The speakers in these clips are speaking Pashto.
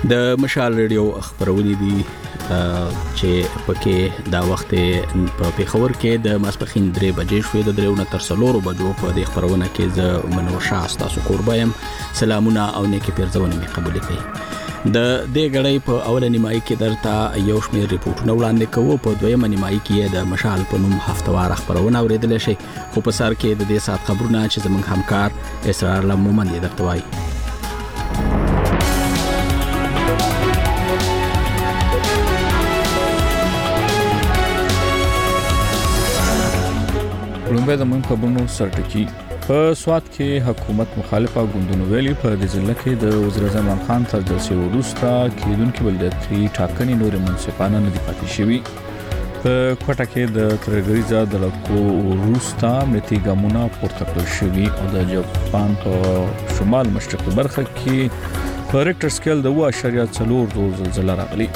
د مشال ریډیو خبرونه دي چې پکې دا وخت په پیښور کې د ماسپخین 3 بجې شوې د 3 تر 4 بجو په دې خبرونه کې ز منور شاه تاسو قربایم سلامونه او نیکی پیرزونه می قبول کړئ د دې غړې په اوله نیمایي کې درته یو شمېر ریپورتونه وړاندې کوو په دویمه نیمایي کې د مشال په نوم هفتوار خبرونه اوریدل شي خو په سر کې د دې سات خبرونه چې زموږ همکار اسرار لمومن یې درته وایي لومبه د من خبرونو سرټکی په سواد کې حکومت مخالفه ګوندونو ویلي په د ضلع کې د وزیر اعظم عمران خان تر جلسې وروسته کېدونکو ولایتي ټاکنې نور منصفانه نه دي پاتې شوي په کوټه کې د ترګریزا د لکو وروسته متي ګامونه پورته کړل شوي او د جاپان په شمال مشرقي برخه کې په ریکټر سکیل د 2.4 زلزلہ راغلي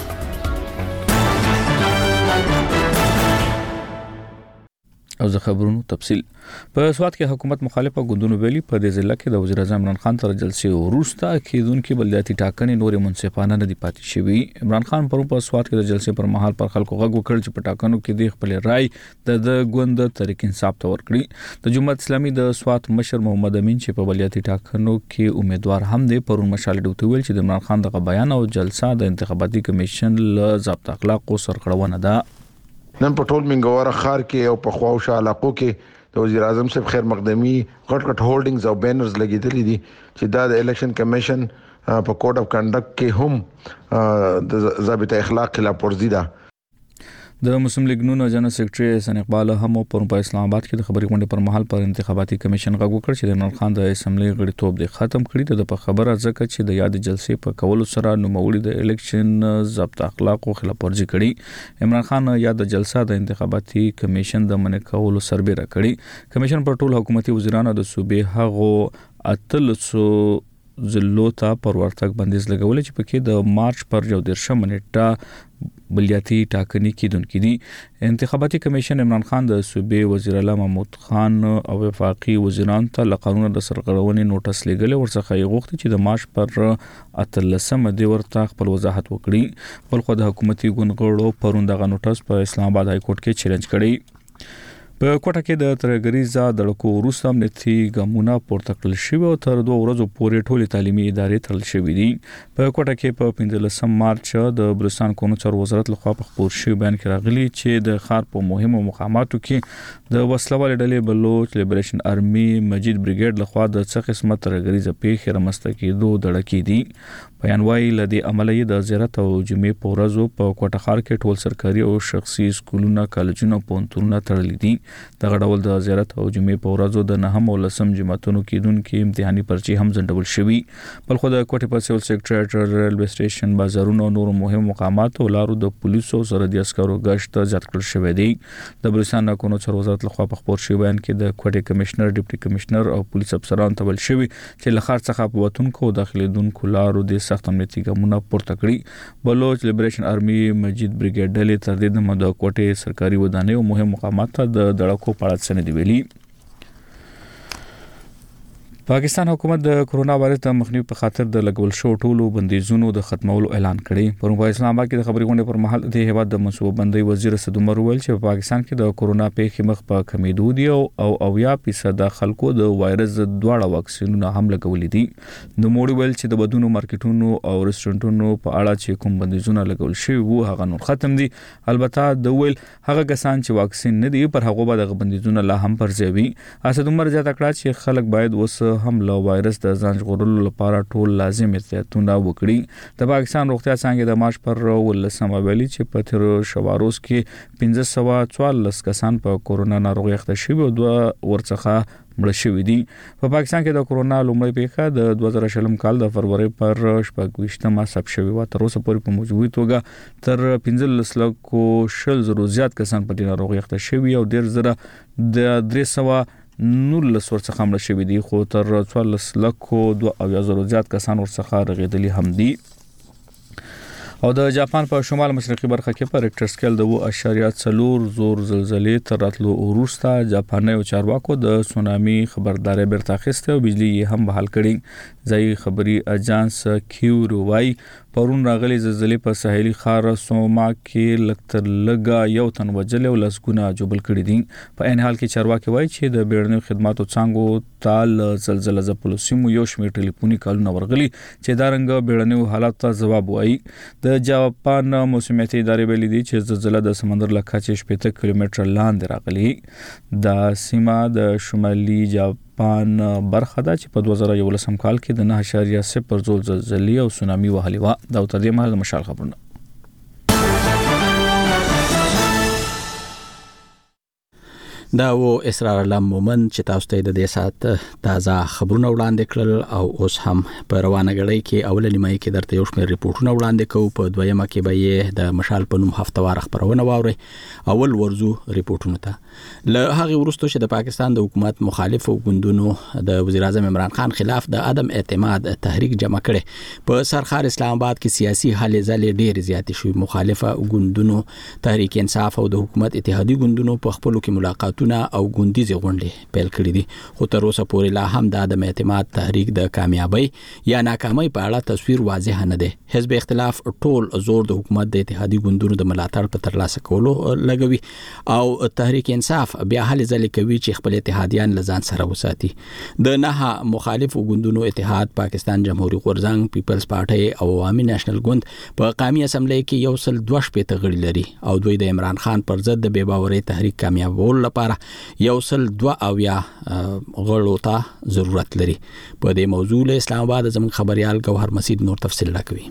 او زه خبرونو تفصیل په سواد کې حکومت مخالفه ګوندونو ویلي په دې ضلع کې د وزیر اعظم عمران خان تر جلسې وروسته کېدونکو بلدیاتي ټاکنې نور منصفانه نه دي پاتې شوي عمران خان په سواد کې د جلسې پر مهال پر خلکو غږ وکړ چې په ټاکنو کې د خپل رائے د ګوند تحریک انصاف ته ورکړي د جمهوریت اسلامي د سواد مشر محمد امین چې په بلدیاتي ټاکنو کې امیدوار هم دی پرون مشال ډوټ ویل چې د عمران خان د بیان او جلسه د انتخاباتي کمیشن له ضابط اخلاق سرغړونه ده نن په ټول منګوره خار کې او په خواوشا علاقو کې د وزیر اعظم صاحب خیر مقدمي غټ هولډینګز او بینرز لګیدلې دي چې دا د الیکشن کمیشن په کوډ اف کنډکټ کې هم د ضابط اخلاق خلاف ورزي ده د مسلم لیگ نون جنرال سیکریټری حسن اقبال هم په اسلام آباد کې د خبري غونډې پر مهال پر انتخاباتي کمیشن غږ وکړ چې د عمران خان د اسمبلی غړیتوب د ختم کړي د خبره ځکه چې د یاد جلسې په کولو سره نوموړي د الیکشن ضابط اخلاق خلاف ورزي کړي عمران خان یاد جلسه د انتخاباتي کمیشن د منع کولو سربېره کړي کمیشن پر ټول حکومتي وزیرانو د صوبې هغو اتلسو زلوتا پر ورتګ بندیز لګول چې پکې د مارچ پر 14 نیټه بلدیاتي ټاکنې کېدونکې دي انتخاباتي کمیشن عمران خان د صوبې وزیر اعلی محمود خان او وفاقي وزیرانو ته قانون د سرغړونې نوټس لګل ورڅخه یې غوښتي چې د مارچ پر 13 دی ورته خپل وضاحت وکړي بل خو د حکومتي ګوندغړو پرون دغه نوټس په اسلام آباد های کورټ کې چیلنج کړي په کوټه کې د ترګریزا د لکو وروسته امنیتي ګامونه پورته کړل شوی او تر 2 ورځې پورې ټولې تعلیمي ادارې تړل شوې دي په کوټه کې په 15 مارچ د بلوچستان قانون چارو وزارت لخوا په خبر شوی بیان کې راغلي چې د ښار په مهمو مقاماتو کې د وسلوال ډلې بلوچ لیبریشن آرمي مجید بریګیډ لخوا د څه قسمه ترګریزا پیښې رامنځته کېدو دړکې دي بیان وايي لدی عملیه د زیارت او جمعې په ورځو په کوټه ښار کې ټول سرکاري او شخصي سکولونه کالجونه پونتونه تړلي دي دغه ډول د زیارت او جمعې په ورځو د 9 او 10 جماعتونو کېدونکو امتحاني پرچي هم ځنډول شوی بل خو د کوټه په سیول سیکریټریټ ریلوے سټیشن بازارونو او نور مهم مقامات او لارو د پولیسو سرحدي عسکرو غشت زیات کړل شوی دی د بلوچستان قانون چارو وزارت لخوا په خبر شوی بیان کې د کوټه کمشنر ډیپټي کمشنر او پولیس افسران ته ویل شوی چې لخر څخه په وتونکو داخليدونکو لارو د سخت امنیتي ګامونه پورته کړي بلوچ لیبریشن آرمي مجید بریګیډ ډلې تر دې د کوټه سرکاري ودانۍ او مهم مقامات ته د دړکو پړات سند دی ویلي پاکستان حکومت د کرونا وایرس د مخنیوي په خاطر د لګول شو ټولو بندیزونو د ختمولو اعلان کړي پرون په اسلام آباد کې د خبري غونډې پر مهال د هیواد د منصوبه بندي وزیر اسد عمر ویل چې په پاکستان کې د کرونا پیښې مخ په کمیدو دي او 90% خلکو د وایرس دواړه واکسینونه هم لګولې دي نو موږ ویل چې د بدونو مارکیټونو او ریسټورانټونو په اړه چې کوم بندیزونه لګول شوی وو هغه نور ختم دي البته د ویل هغه کسان چې واکسین نه دي پر هغه به د بندیزونه لا هم پرځوي اسد عمر زیاته کړه چې خلک باید وس هم له وایرس د ځان ژغورلو لپاره ټول لازم احتیاطونه وکړي د پاکستان روغتیا څنګه د مارچ پر 18 ویلي چې په تیر شواروز کې 1544 کسان په کورونا ناروغي اخته شوي او 2 ورڅخه مړ شوي دي په پاکستان کې د کورونا لومړی پیښه د 2020 کال د فروری پر 28 ثبت شوې و تر اوسه پورې په موجودي توګه تر 15 لکو شل زرو زیات کسان په دې ناروغي اخته شوي او ډیر زره د 300 نورلس ورڅخه مړ شوي دي خو تر 14 لکو 2000 زیات کسان ورڅخه رغېدلي هم دي او د جاپان په شمال مشرقي برخه کې په ریکټر سکیل د 2.4 زور زلزلې تر راتلو وروسته جاپاني او چارواکو د سونامي خبرداري برته اخیسته او بجلی هم بحال کړي ځای خبري اجانس کیورو وايي پرون راغلي زلزلې په ساحلي ښار سوما کې لکتر لګا یو تن وجل او لسګونه جوبل کړي دي. په عین حال کې چارواکي وایي چې د بیړنیو خدماتو څنګه تال زلزلہ ځپلو سیمو یو شمېر ټلیفوني کالونه ورغلي چې دا رنګ بیړنیو حالات ته جواب وایي. د جاپان موسمیاتي ادارې ویلي دي چې زلزلہ د سمندر له کچې 80 کیلومتره لاندې راغلي. دا سیمه د شمالي جاپان برخه ده چې په 2011 کال کې د 9.0 زلزلې او سونامي وهلې و. دا تر دې مهال مشال خبرونه. دا و اسرار الله مومن چې تاسو ته د دې سات تازه خبرونه وړاندې کړل او اوس هم په روانه غړي کې اول نیمه کې درته یو شمېر ریپورتونه وړاندې کوو. په دویمه کې به یې د مشال په نوم هفتوار خبرونه واوري. اول ورزو ریپورتونه ته له هغه وروسته چې د پاکستان د حکومت مخالفو ګوندونو د وزیر اعظم عمران خان خلاف د عدم اعتماد تحریک جمع کړي په سرخار اسلام آباد کې سیاسي هلې ځلې ډېر زیات شوي. مخالفه ګوندونو تحریک انصاف او د حکومت اتحادی ګوندونو په خپل کې ملاقات او ګوندیزي غونډې پیل کړې دي. خو تر اوسه پورې لا هم د عدم اعتماد تحریک د کامیابی یا ناکامۍ په اړه تصویر واضح نه دی. حزب اختلاف ټول زور د حکومت د اتحادی ګوندونو د ملاتړ په ترلاسه کولو لګوي او تحریک انصاف بیا هلې ځلې کوي چې خپل اتحادیان لزان سره وساتي. د نه مخالفو ګوندونو اتحاد پاکستان جمهوریت غورځنګ، پیپلز پارټي او عوامي نېشنل ګوند په قومي اسمبلی کې یو سل 2 غړي لري او دوی د عمران خان پر ضد د بې باورۍ تحریک کامیابولو لپاره یو سل 2 غړو ته ضرورت لري. په دې موضوع له اسلام آباد زموږ خبريال گوهر مسید نور تفصیل راکوي.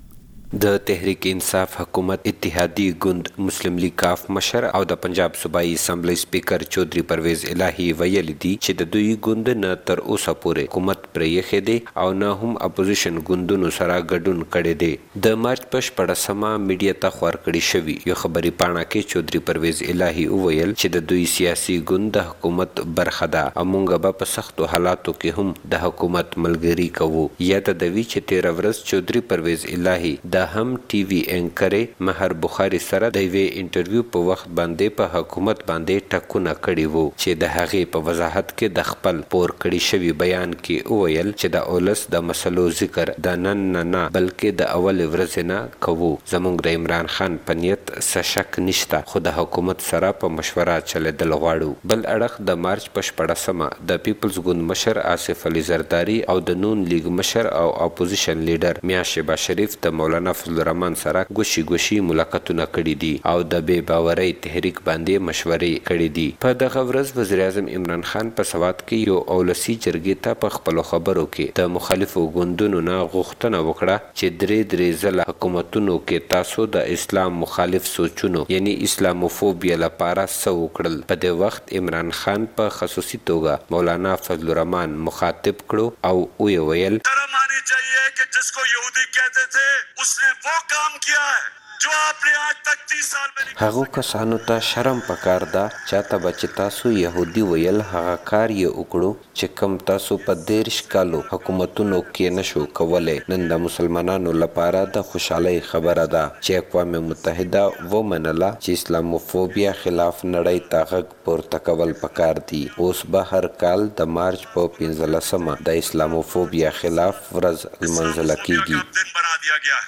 د تحریک انصاف حکومت اتحادی ګوند مسلم لیگ کاف مشر او د پنجاب صوبایي اسمبلی سپیکر چودھری پرویز الهی ویل دي چې د دوی ګوند نه تر اوسه پورې حکومت پرې خې دي او نه هم اپوزیشن ګوندونو سره ګډون کړي دي. د مارچ په 14مه میډیا ته خبر کړي شوی یو خبري پاڼه کې چودھری پرویز الهی ویل چې د دوی سیاسي ګوند د حکومت برخه ده او موږ په سختو حالاتو کې هم د حکومت ملګری کوو. یا د دوی چې 13 ورځ چودھری پرویز الهی د هم ټي وي انکر مهر بخاری سره د وی انټرویو په وخت باندې په حکومت باندې ټکونه کړي وو چې د هغې په وضاحت کې د خپل پور کړي شوی بیان کې وویل چې د اولس د مسلو ذکر د نن نه بلکې د اول ورځې نه کوو. زموږ د عمران خان په نیت څه شک نشته خو د حکومت سره په مشوره چلیدل غواړو. بل اړخ د مارچ په 14مه د پیپلز ګوند مشر آصف علي زرداری او د نون لیگ مشر او اپوزیشن لیډر میاں شهباز شریف د مولانا فضل الرحمن سره ګوشي ملاقاتونه کړي دي او د بې باورۍ تحریک باندې مشورې کړي دي. په دغه ورځ وزیر اعظم عمران خان په سوات کې یو اولسي جرګې ته په خپل خبرو کې د مخالفو ګوندونو نه غوښتنه وکړه چې درې ځله حکومتونو کې تاسو د اسلام مخالف سوچونو یعنی اسلاموفوبیا لپاره څه وکړل. په دې وخت عمران خان په خصوصي توګه مولانا فضل الرحمن مخاطب کړو او ویل चाहिए कि जिसको यहूदी कहते थे उसने वो काम किया है जो आपने आज तक 30 साल में هغه کسانو ته شرم پکار ده چاته بچ تاسو يهودي ویل هغه کار یې وکړو چې کم تاسو په 13 کالو حکومتونو کې نشو کولای. نن د مسلمانانو لپاره د خوشحالي خبره ده چې اقوام متحده ومنله چې اسلاموفوبیا خلاف نړۍ ته غږ پورته کول پکار دي. اوس به هر کال د مارچ په 15مه د اسلاموفوبیا خلاف ورځ لمانځل کیږي.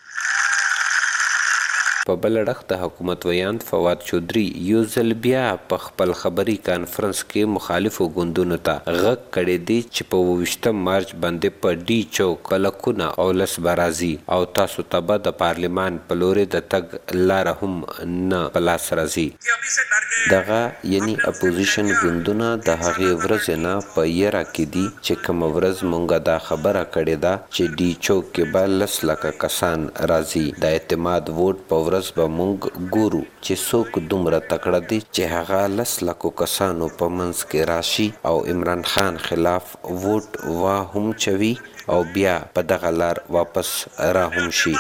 په بل اړخ د حکومت ویاند فواد چودھری یو ځل بیا په خپل خبري کانفرنس کې مخالفو ګوندونو ته غږ کړی دی چې په 28 مارچ باندې په ډي چوک کلکونه او لس برازي او تاسو ته به د پارلیمان په لوري د تګ لار هم نه په لاس راځي. دغه یعنی اپوزیشن ګوندونه د هغې ورځې نه په یره کې دي چې کومه ورځ مونږه دا خبره کړې ده چې ډي چوک کې به 10 لکه کسان راځي. د اعتماد ووټ په ورځ به مونږ ګورو چې څوک دومره تکړه دي چې هغه 10 لکو کسانو په منځ کې راشي او عمران خان خلاف ووټ وا هم چوي او بیا په دغه لار واپس را هم شي.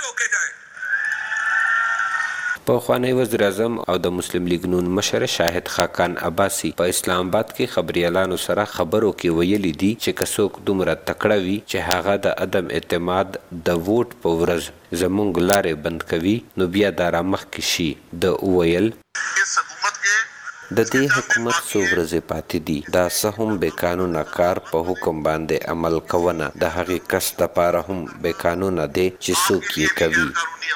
په خوانی وزیر اعظم او د مسلم لیگ نون مشر شاهد خاقان عباسی په اسلام آباد کې خبريالانو سره خبرو کې ویلي دي چې کڅوک دومره تکړه وي چې هغه د عدم اعتماد د ووټ په ورځ زمونږ لارې بند کوي نو بیا دا رامخ کې شي. د ویل د دې حکومت څو ورځې پاتې دي دا څه هم بې قانونه کار په حکم باندې عمل کوونه د هغې کس دپاره هم بې قانونه دی چې څوک یې کوي.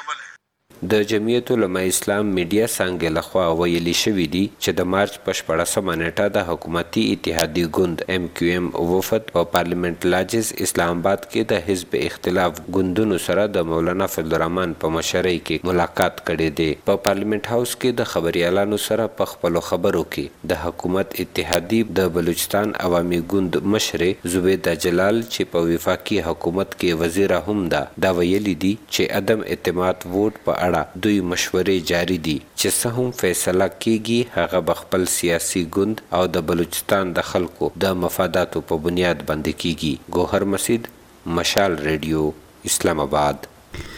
د جمعیت علماء اسلام میډیا څانګې لخوا ویلي شوي دي چې د مارچ په 14مه نیټه د حکومتي اتحادي ګوند MQM وفد په پارلیمنت لاجز اسلام آباد کې د حزب اختلاف ګوندونو سره د مولانا فضل الرحمن په مشرۍ کې ملاقات کړی دی. په پارلیمنت هاوس کې د خبريالانو سره په خپلو خبرو کې د حکومت اتحادي د بلوچستان عوامي ګوند مشرې زبیده جلال چې په وفاقي حکومت کې وزیره هم ده دا ویلي دي چې عدم اعتماد ووټ په دوی مشورې جاری دي چې څه هم فیصله کیږي هغه بخپل سیاسي ګوند او د بلوچستان د خلکو د مفاداتو په بنیاد باندې کیږي. ګوهر مسید، مشال ریډیو، اسلام آباد.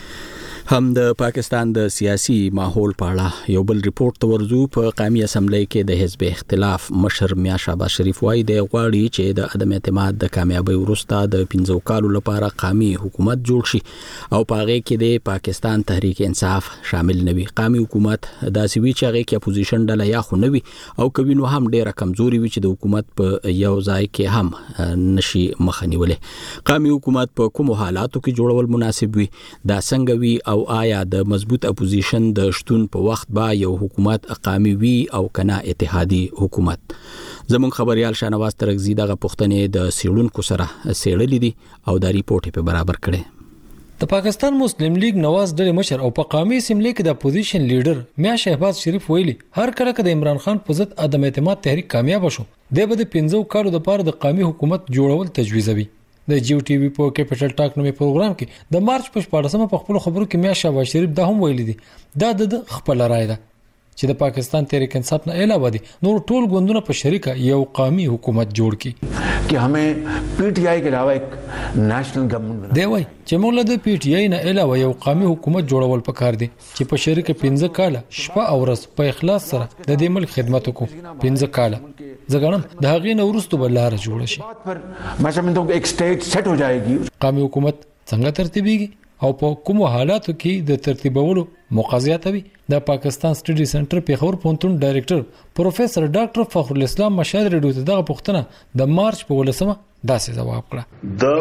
هم د پاکستان د سیاسي ماحول په اړه یو بل ریپورت ته ورځو. په قومي اسمبلی کې د حزب اختلاف مشر میا شهباز شریف وایي د غواړي چې د عدم اعتماد د کامیابی وروسته د 15 کالو لپاره قومي حکومت جوړ شي او په هغه کې د پاکستان تحریک انصاف شامل نه وي. قومي حکومت داسې وی چې هغه کې اپوزیشن ډله یا خو نه وي او کوي نو هم ډیره کمزوري وي چې د حکومت په یو ځای کې هم نشي مخنیولې. قومي حکومت په کوم حالاتو کې جوړول مناسب وي دا څنګه وي او آیا د مضبوط اپوزیشن د شتون په وخت با یو حکومت قومي وي او کنا اتحادي حکومت. زمون خبريال شانواز ترغزی دغه پښتنې د سیړونکو سره سیړلې دي او دا ریپورت په برابر کړي. د پاکستان مسلم لیگ نواز ډلې مشر او په قومي اسمبلی کې د اپوزیشن لیډر میا شهباز شریف ویلي هر کله چې د عمران خان په ضد عدم اعتماد تحریک کامیاب شو د به د 15 کالو لپاره د قومي حکومت جوړول تجویزوي. د جیو ټي وی په کیپټل ټاک نومي پروګرام کې د مارچ په 14مه په خپل خبرو کې میا شهباز شریف دا هم ویلي دي دا د خپل رائے ده چې د پاکستان تحریک انصاف نه علاوه دي نور ټول ګوندونه په شریکه یو قومي حکومت جوړ کړي कि हमें पीटीआई के अलावा एक नेशनल गवर्नमेंट دی وای چې موږ له پی ټی آی نه علاوه یو قومي حکومت جوړول پکار دي چې په شریکه 15 کاله شپه او ورځ په اخلاص سره د دې ملک خدمت وکړو. 15 کاله زګړم د هغې نه ورستو بل لار جوړ شي. मैं समझता हूं कि एक स्टेट सेट हो जाएगी. قومي حکومت څنګه ترتیبيږي او په کوم حالاتو کې د ترتیبولو مقاضیاتوي. د پاکستان سټډي سنټر پیښور پونتون ډایریکټر پروفیسور ډاکټر فخر الاسلام مشال ریډیو ته دغه پوښتنه د مارچ په 18مه داسې جواب کړه. دا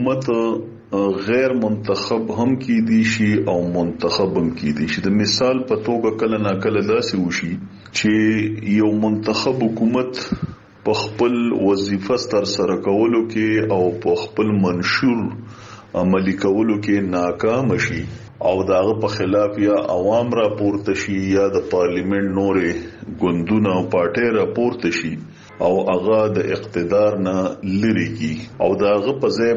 حکومت غیر منتخب هم کی دي شي او منتخب هم کی دي شي. د مثال په توګه کله نا کله داسې وشي چې یو منتخب حکومت په خپل وظیفه سره کولو کې او په خپل منشور عملی کولو کې ناکام شي او داغه په خلاف یا عوام راپورته شي یا د پارلیمنت نورې ګوندونه او پارټي راپورته شي او هغه د اقتدار نه لری کی او داغه په ځای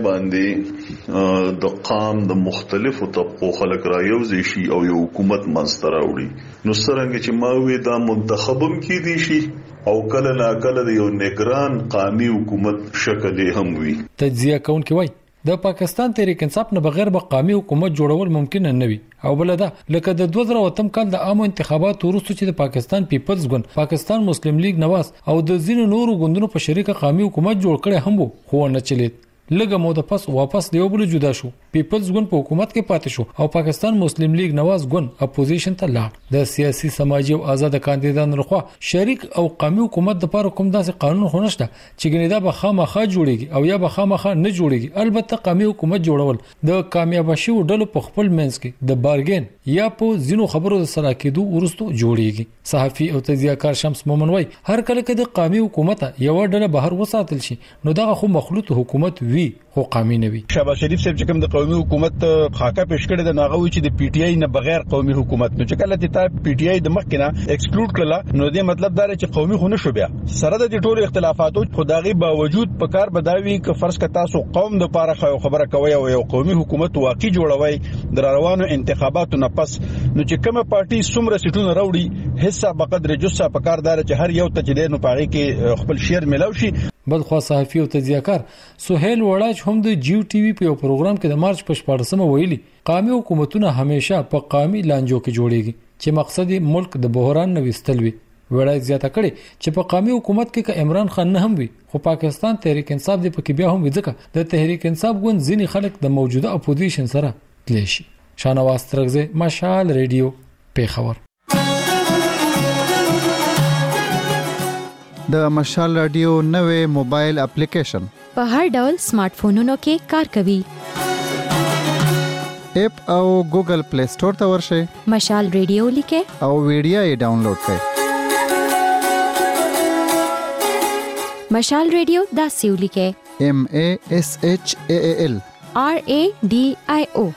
باندې د قام د مختلفو طبقو خلک را یوځي شي او یو حکومت منځ راوړي. نو څنګه چې ما وی دا منتخبم کی دي شي او کله نا کله د یو نگران قومي حکومت شکل هم وي. تجزیه کون کې وای د پاکستان تحریک انصاف نه بغیر به قومي حکومت جوړول ممکن نه وي او بل دا لکه د 2008 کال د عامو انتخاباتو وروسته چې د پاکستان پیپلز ګوند پاکستان مسلم لیگ نواز او د ځینو نورو ګوندونو په شریکه قومي حکومت جوړ کړي هم وو خو نه چلیت. لږه موده پس واپس دیو بل جدا شو. پیپلز ګوند په حکومت کې پاتې شو او پاکستان مسلم لیگ نواز ګوند اپوزیشن ته لاړ. د سیاسي سماجي او آزاد کاندیدانو لخوا شریک او قومي حکومت لپاره کوم داسې قانون خو نشته چې ګنې دا به خامخا جوړيږي او یا به خامخا نه جوړيږي. البته قومي حکومت جوړول د کامیاب شو ډلو په خپل منځ کې د بارګین یا په زینو خبرو د سره کېدو ورستو جوړيږي. صحافي او تجزیه‌کار شمس مومن وای هر کله چې د قومي حکومت یو ډله بهر وساتل شي نو دا خو مخلوط حکومت وی خو قومي نه وي. شهباز شریف صاحب چې کوم د قومي حکومت خاکه پېښ کړی د ناغوي چې د پی ټی آی نه بغیر قومي حکومت نو چې کله ته پی ټی آی د مخ کنه ایکسکلود کړل نو دې مطلب دا چې قومي خو نشو بیا سره د ټولو اختلافاتو خدایي باوجود په کار بداوي ک فرض ک تاسو قوم د پاره خبره کوي او یو قومي حکومت واقعي جوړوي د روانو انتخاباتو نه پس نو چې کومه پارټي څومره سیټونه راوړي حصہ بقدر جسه په کار دار چې هر یو ته چې نو پاره کې خپل شیر ملاو شي. بلخوا صحافي او تجزیه‌کار سہیل وړاج هم د جیو ټي وی په پروګرام کې د مارچ په 14مه ویلي قومي حکومتونه همیشه په قومي لانجو کې جوړيږي چې مقصد ملک د بحران نه وستل وي. وړاج زیاته کړي چې په قومي حکومت کې عمران خان نه هم وي خو پاکستان تحریک انصاف د پکې بیا هم ځکه د تحریک انصاف ګوند ځینی خلک د موجوده اپوزیشن سره تلی شي. شانواز ترغزه، مشال ریډیو، پیښور. د مشال رادیو نوې موبایل اپلیکیشن په هر ډول سمارټ فونونو کې کار کوي. اپ او ګوګل پلی سٹور ته ورشئ. مشال رادیو لیکه او ویډیو یې ډاونلوډ کړئ. مشال رادیو داسې ولیکه MASHAAL RADIO.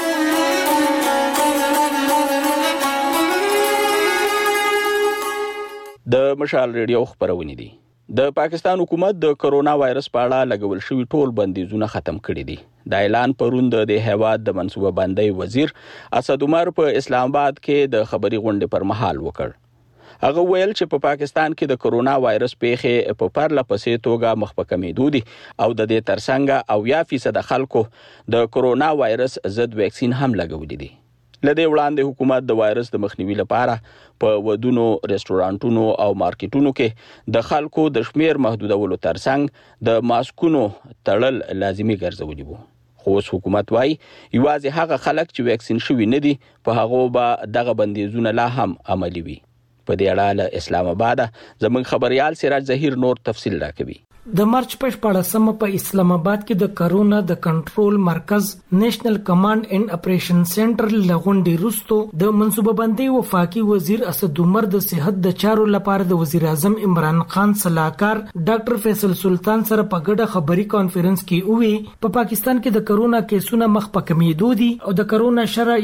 د مشال ریډیو خبرونه دي. د پاکستان حکومت د کرونا وایرس په اړه لګول شوی ټول بندیزونه ختم کړي دي. د اعلان پرون د هیواد د منصوبه بندۍ وزیر اسد عمر په اسلام آباد کې د خبري غونډې پر مهال وکړ. هغه ویل چې په پاکستان کې د کرونا وایرس پیښې په پرله پسې توګه مخ په کمیدو دي او د دې ترڅنګ 90% خلکو د کرونا وایرس ضد ویکسین هم لګولې دي. لدې وړاندې حکومت د وایرس د مخنیوي لپاره په ودونو، ریسټورانټونو او مارکیټونو کې د خلکو د شمیر محدودولو ترڅنګ د ماسکونو تړل لازمي ګرځولي وو. خو حکومت وايي یوازې هغه خلک چې ویکسین شوي نه دي په هغه به دغه بندیزونه لا هم عملي وي. په دې اړه له اسلام آباد زموږ خبريال سراج ظهیر نور تفصیل راکوي. د مارچ په 14مه په اسلام آباد کې د کرونا د کنټرول مرکز نېشنل کمانډ اینڈ اپریشن سنټر لغونډي روستو د منصوبه بندي وفاقي وزیر اسد عمر د صحت د چارو لپاره د وزیر اعظم عمران خان صلاحکار ډاکټر فیصل سلطان سره په ګډه خبري کانفرنس کې وی په پاکستان کې د کرونا کیسونه مخ په کمیدو دي او د کرونا شرع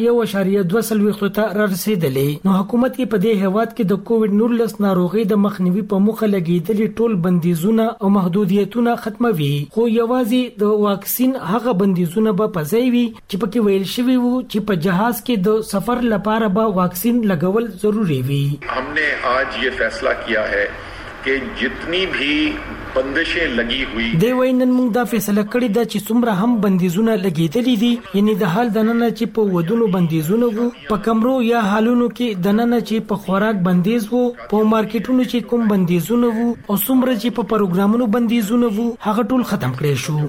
1.2 ته رسیدلې. نو حکومت په دې هیواد کې د کووډ 19 ناروغي د مخنیوي په مخه لګیدلې ټول بندیزونه او محدودیتونه ختموي. خو یوازې د واکسین هغه بندیزونه به پځای وي چې پکې ویل شوی وو چې په جهاز کې د سفر لپاره به واکسین لګول ضروری وي. हमने आज ये फैसला किया है कि जितनी भी बंदिशें लगी हुई دی وینن موږ دا فیصله کړی دا چې څومره هم بندیزونه لګیدلې دي یعنی د حال دننه چې په ودونو بندیزونه وو، په کمرو یا حالونو کې دننه چې په خوراک بندیز وو، په مارکیټونو چې کوم بندیزونه وو او څومره چې په پروګرامونو بندیزونه وو هغه ټول ختم کړي شو.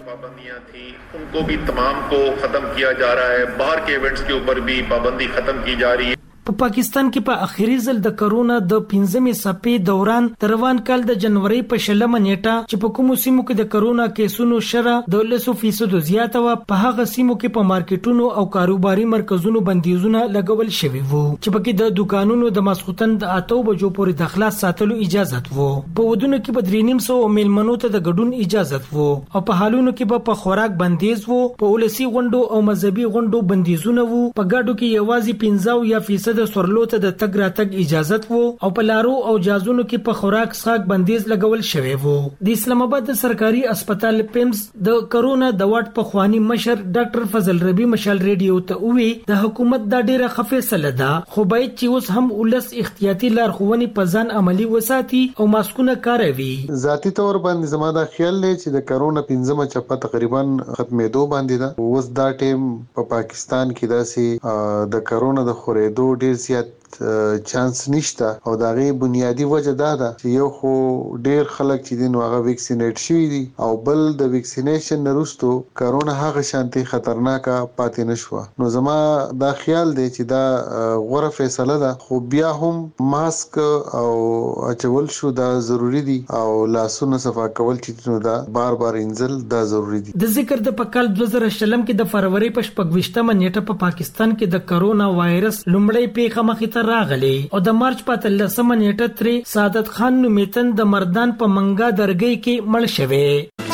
उनको भी तमाम को खत्म किया जा रहा है. बाहर के इवेंट्स के ऊपर भी पाबंदी खत्म की जा रही है. په پاکستان کې په اخیری ځل د کرونا د 15مې څپې دوران روان کال د جنوري په 16مه نیټه چې په کومو سیمو کې د کرونا کیسونو شرح د 100% زیاته و، په هغه سیمو کې په مارکیټونو او کاروباري مرکزونو بندیزونه لګول شوي وو چې پکې د دکانونو د ماسختن د 8 بجو پورې د خلاص ساتلو اجازه وو. په ودونو کې په 300 میلمنو ته د ګډون اجازه وو او په حالونو کې په خوراک بندیز وو. په ولسی غونډو او مذهبي غونډو بندیزونه وو. په ګاډو کې یوازې 15% د سورلو ته د تګ راتګ اجازه وو او په لارو او جازونو کې په خوراک څښاک بندیز لګول شوی وو. د اسلام آباد د سرکاري هسپتال پیمز د کرونا د واټ په خواني مشر ډاکټر فضل ربی مشال ریډیو ته وی د حکومت دا ډیره خفیصله ده خو باید چې اوس هم ولس احتیاطي لارښوونې په ځان عملی وساتي او ماسکونه کاروي. ذاتی تور باندې زما دا خیال دی چې د کرونا 15مه چپه تقریبا ختمېدو باندې ده. اوس دا ټیم په پاکستان کې داسې د کرونا د خورېدو ډیر زیات چانس نشته او دا غي بنیادی وجه دا ده چې یو خو ډیر خلک چې دین واغه ویکسینیټ شوی دي او بل د ویکسینیشن نرستو کرونا هغه شانتي خطرناکه پاتې نشو. نو زما دا خیال دی چې دا غوره فیصله ده خو بیا هم ماسک او اچول شو دا ضروری دي او لاسونه صفا کول چې نو دا بار بار انزل دا ضروری دي. د ذکر د پکال 2020 کې د فروری په 28مه نیټه په پاکستان کې د کرونا وایرس لومړی پیښه مخې ته راغلی او د مارچ په 13مه نیټه ترې سعادت خان نومیتن د مردان په منګا درګۍ کې مړ شوی.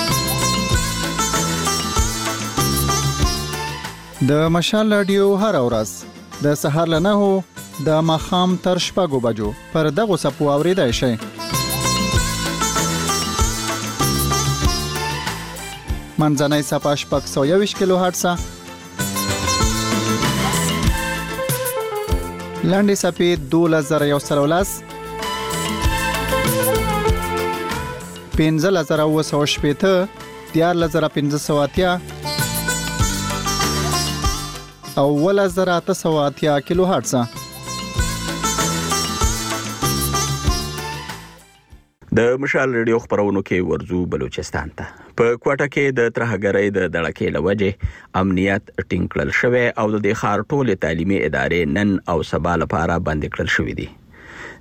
د مشال رادیو هر ورځ د سهار له 9 د ماخام تر 6 بجو پر دغه سپو اوریدای شي. منځنۍ صفه 621 کیلو هرتز، لاندې صفه 2113، 15980، 14580 او 1880 کیلو هرتز. د مشال ریډیو خبرونو کې ورزو بلوچستان ته په کوټه کې د ترهګرۍ د دړکې لوجه امنیت ټینګ کړل شوی او د ښار ټولې تعلیمي ادارې نن او سبا لپاره بند کړل شوې دي.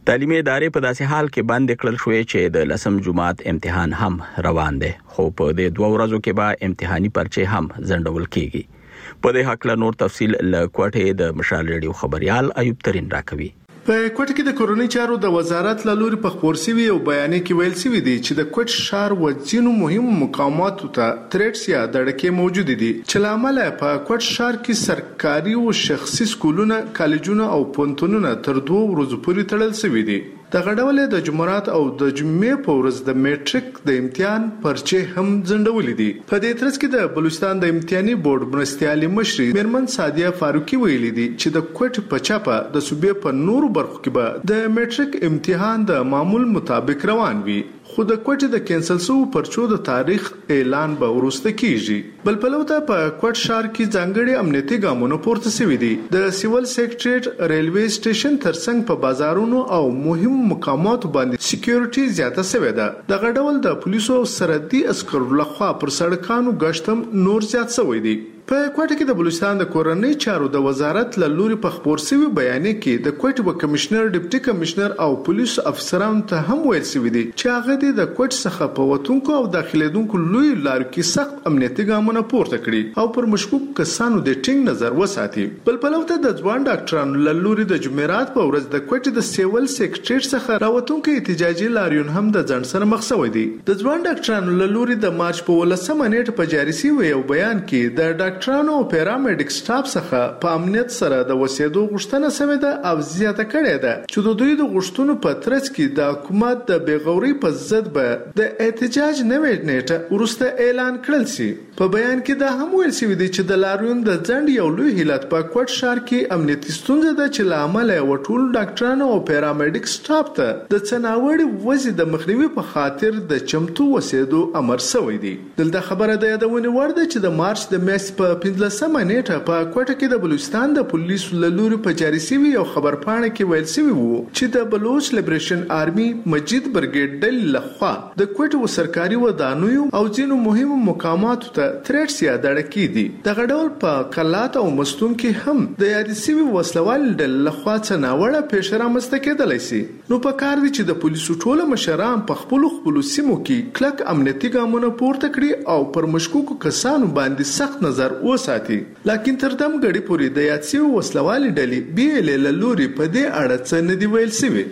تعلیمي ادارې په داسې حال کې بند کړل شوې چې د لسم جمعات امتحان هم روان دی، خو په دې 2 ورځو کې به امتحاني پرچې هم ځنډول کیږي. په دې حق له نور تفصیل له کوټې د مشال ریډیو خبريال ایوب ترين راکوي. په کوټه کې د کورونی چارو د وزارت له لوري په خبر سوي او بیان کې ویل سوي دي چې د کوټ شهر وځینو مهم مقاماتو ته تریټس یا دړکې موجود دي چې لامل په کوټ شهر کې سرکاري او شخصي سکولونه، کالجونه او پونتونونه تر 2 ورځې پورې تړل سوي دي. د غډولې د جمعرات او د جمعې په ورځ د میټریک د امتحان پرچې هم ځنډولې دي. په دې ترڅ کې د بلوچستان د امتحاني بورډ مرستيالي مشري میرمن سادیه فاروقي ویلي دي چې د کوټ په چاپه د صوبې په نورو برخو کې به د میټریک امتحان د معمول مطابق روان وي، خو د کوټ د کینسل سو پرچو د تاریخ اعلان به ورسته کیږي. بل په لوته په کوټ شهر کې ځانګړي امنیتي ګامونه پورته شوي دي. د سیول سیکریټریټ، ریلوي سټیشن ترڅنګ په بازارونو او مهم مقاماتو باندې سکیورټي زیاته شوې ده. د غډول د پولیسو او سرحدي عسکرو لخوا پر سړکانو گشتم نور زیات شوی دی. په کوټه کې د بلوچستان د کورنۍ چارو د وزارت له لوري په خبر سوي بیان کې د کوټ و کمشنر، ډیپټي کمشنر او پولیس افسرانو ته هم ویل سوي دي چې هغه د کوټ څخه په وتونکو او داخليدونکو لوی لارو کې سخت امنیتي ګامونه پورته کړي او پر مشکوک کسانو د ټینګ نظر وساتي. بل په لوته د ځوان ډاکټرانو له لوري د جمعرات په ورځ د کوټ د سیول سیکریټریټ څخه راوتونکو احتجاجي لاریون هم د ځنډ سره مخ شوی دي. د ځوان ډاکټرانو له لوري د مارچ په 18 نیټه په جاري شوی یو بیان کې د ډاکټرانو او پیرامډیک سټاف څخه په امنیت سره د وسیدو غوښتنه شوې ده او زیاته کړې ده چې د دوی د غوښتنو په ترڅ کې د حکومت د بیغوري په ضد به د احتجاج نوې نیټه ورسته اعلان کړل شي. په بیان کې دا هم ویل شوی دی چې د لاریون د ځنډ یو لوی علت په کوټ شهر کې امنیتي ستونزه ده چې لامل یې ټول ډاکټرانو او پیرامډیک سټاف ته د څناوړي وضع د مخنیوي په خاطر د چمتو وسیدو امر شوی دی. دلته خبره ده یادونه ورده چې د مارچ د میاشتې په 15 نیټه په کوټه کې د بلوچستان د پولیسو له لوري په جاري شوی یو خبرپاڼه کې ویل شوی وو چې د بلوچ لیبریشن آرمي مجید برګیډ ډلې لخوا د کوټه و سرکاري ودانیو او ځینو مهمو مقاماتو ته تریټس یا دړکې دي. د غډول په کلات او مستون کې هم د یاد شوی وسلوال ډلې لخوا څناوړه پیښه رامنځته کېدلی شي. نو په کار دي چې د پولیسو ټوله مشران په خپل سیمو کې کلک امنیتي ګامونه پورته کړي او پر مشکوکو کسانو باندې سخت نظر وساتي. لکه تر دم غړي پوری د یاد شوی وسلوال ډلې بیل له لوري په دې اړه څه نه دی ویل شوی.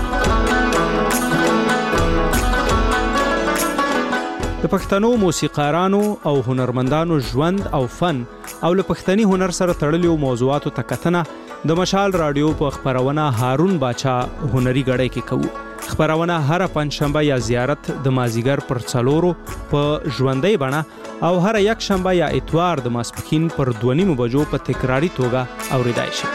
د پښتنو موسیقارانو او هنرمندانو ژوند او فن او له پښتني هنر سره تړلو موضوعاتو ته کتنه د مشال رادیو په خبرونه هارون باچا هنري غړی کې کوو. خبرونه هر پنځشنبه یا زیارت د مازیګر پر څلورو په ژوندۍ بڼه او هر یک شنبه یا اتوار د ماسپښین پر 2:30 بجو په تکراری توګه اوریدای شي.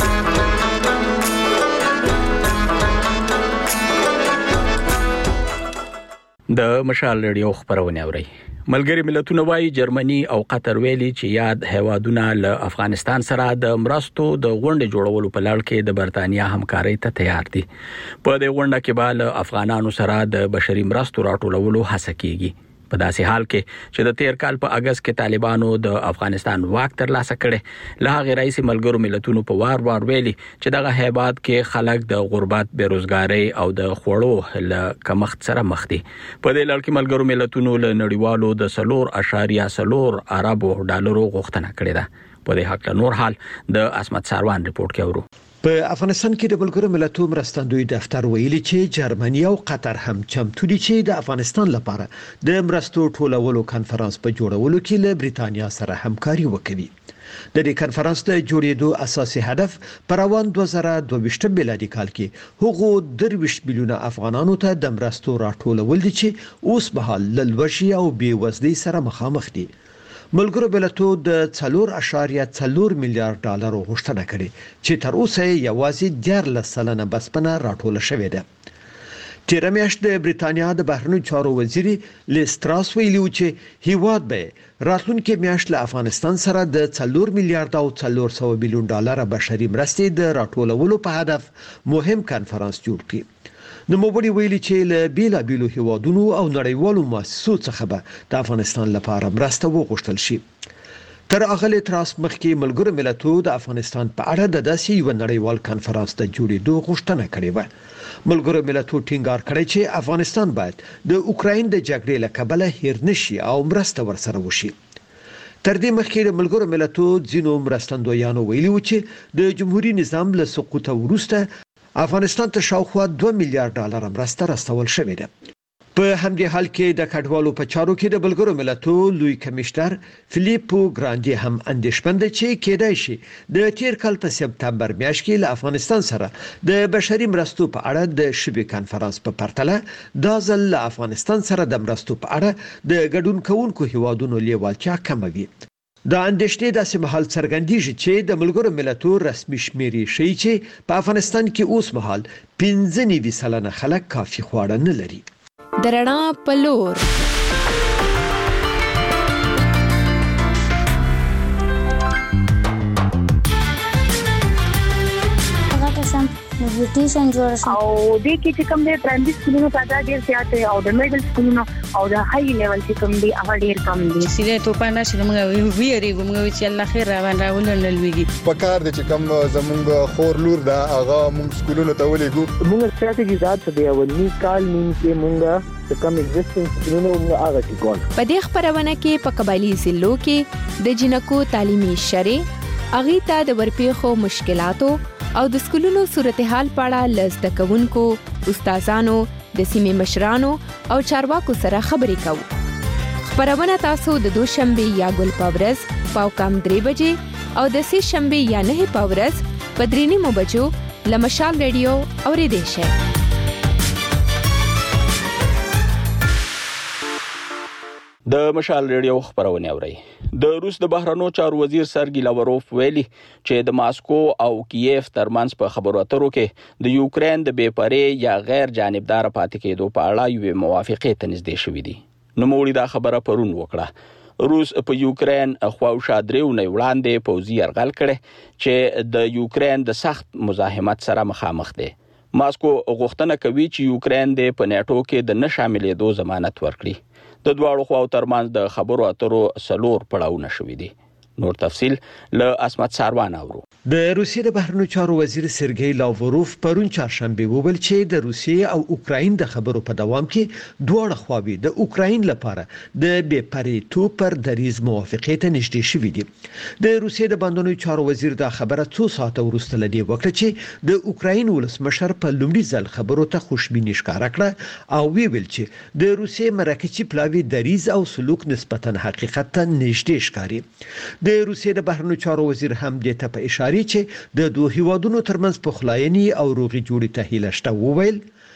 د مشال ریډیو خبرونه اوري. ملګری ملتونه وايي جرمني او قطر ویلي چې یاد هیوادونه له افغانستان سره د مرستو د غونډې جوړولو په لړ کې د برتانیا همکارۍ ته تیار دي. په دې غونډه کې به له افغانانو سره د بشري مرستو راټولولو هڅه کیږي. په داسې حال کې چې د تیر کال په اگست کې طالبانو د افغانستان واک ترلاسه کړي، له هغه رئیس ملګرو ملتونو په وار ویلي چې دغه هیواد کې خلک د غربت، بیروزګاری او د خوړو له کمښت سره مخ دي. په دې لړ کې ملګرو ملتونو له نړیوالو د 4.4 اربو ډالرو غوښتنه کړې ده. په دې حق نور حال د اسمت ساروان ریپورت کې اورو. په افغانستان کې د ملګرو ملتونو مرستندوی دفتر ویلي چې جرمني او قطر هم چمتو دي چې د افغانستان لپاره د مرستو ټولولو کانفرنس په جوړولو کې له بریتانیا سره همکاري وکړي. د دې کانفرنس د جوړېدو اساسي هدف پر روان 2022 میلادي کال کې هغو 23 میلیونه افغانانو ته د مرستو راټولول دي چې اوس به حال لوړشي او بې وزلۍ سره مخامخ دي. ملګرو ملتونو د 4.4 میلیارډ ډالرو غوښتنه کړې چې تر اوسه یوازې 14% بسپنه راټول شوې ده. تیر میاشت د بریتانیا د بهرنیو چارو وزیر لیز تراس ویلي چې هیواد به راتلونکي میاشت له افغانستان سره د 4 میلیارډ او 400 میلیون ډالر بشري مرستې د راټولولو په هدف مهم کانفرنس جوړ کړي. نو مبونی ویلي چې له بیلابیلو هیوادونو او نړیوالو مؤسسو څخه به د افغانستان لپاره مرسته وغوښتل شي. تر اغله تراس مخکې ملګرو ملتونو د افغانستان په اړه د داسې یو نړیوال کانفرنس د جوړېدو غوښتنه کړې و. ملګرو ملتونو ټینګار کړی چې افغانستان باید د اوکراین د جګړې له کبله هیر نشي او مرسته ورسره وشي. تر دې مخکې د ملګرو ملتونو ځینو مرستندویانو ویلي و چې د جمهوریت نظام له سقوط وروسته افغانستان ته شاوخوا 2 میلیارډ ډالر مرسته راستول شوې ده. په همدې حال کې د کډوالو په چارو کې د ملګرو ملتونو لوی کمشنر فلیپو ګراندي هم اندېښمن دی چې کېدای شي د تیر کال په سپتمبر میاشت کې له افغانستان سره د بشري مرستو په اړه د شبي کانفرنس په پرتله دا ځل له افغانستان سره د مرستو په اړه د ګډون کوونکو هیوادونو لیوالتیا کمه وي. دا اندېښنې داسې مهال څرګندېږي چې د ملګرو ملتونو رسمي شمیرې ښیي چې په افغانستان کې اوس مهال 95% خلک کافي خواړه نه لري. درنا پلور نیوټریشن جوړ شو او د کې چې کوم د پرایمري سکولونو په اړه ډیر زیات او د میډل سکولونو او د هاي لیول چې کوم دی هغه ډیر کم دي. سیده ته په نشه موږ ویریږو موږ چې الله خیر روان راولل لويږي په کار د چې کوم زمونږ خور لور دا هغه موږ سکولونو ته ولېګو. موږ ستراتیژي ذات دی اولنی کال نیم کې موږ کم ایگزیسټنس سکولونو موږ هغه کې کول. په دې خبرونه کې په قبایلی ضلعو کې د جنکو تعلیمي شری اغي ته د ورپېخو مشکلاتو او د سکولونو صورتحال پاړه لزده کوونکو استادانو د سیمې مشرانو او چارواکو سره خبرې کوو. خبرونه تاسو د دوشنبه یا ګل پاورز پاو کم 3 بجې او د سه شنبه یا 9 پاورز په 3 بجو لمشال ریډیو اوریدئ شئ. د مشال ریډیو خبرونه اوري. د روس د بهرنیو چارو وزیر سرګی لاوروف ویلي چې د ماسکو او کیف ترمنځ په خبرو اترو کې د یوکرين د بېپرې یا غیر جانبدار پاتې کېدو په اړه یو موافقه ته نږدې شوې دي. نو موږ دا خبره پرون وکړه. روس په یوکرين خواوشا دریو نه وړاندې پوځي يرغل کړي چې د یوکرين د سخت مزاحمت سره مخامخ دي. ماسکو غوښتنه کوي چې یوکرين د په نیټو کې د نشاملېدو ضمانت ورکړي. د دواړو خواو ترمنځ د خبرو اترو سلور پړاوونه شوې دي. نور تفصيل له اسمت ساروان اورو. د روسیې د بهرنیو چارو وزیر سرګی لاوروف پرون چهارشنبه وویل چې د روسیې او اوکراین د خبرو په دوام کې دواړه خواوې د اوکراین لپاره د بېپریتو پر دریز موافقه ته نږدې شوې دي. د روسیې د بهرنیو چارو وزیر دا خبره 2 ساعته وروسته لدی وکړه چې د اوکراین ولسمشر په لومړي ځل خبرو ته خوشبیني ښکارا کړه او ویل چې د روسیې مرکزی پلاوی دریز او سلوک نسبتا حقیقت ته نږدې ښکاري. د روسیې د بهرنیو چارو وزیر هم د ته په اشاره چې د دوه هیوادونو ترمنځ په خلایني او روغي جوړی ته هیله شته وویل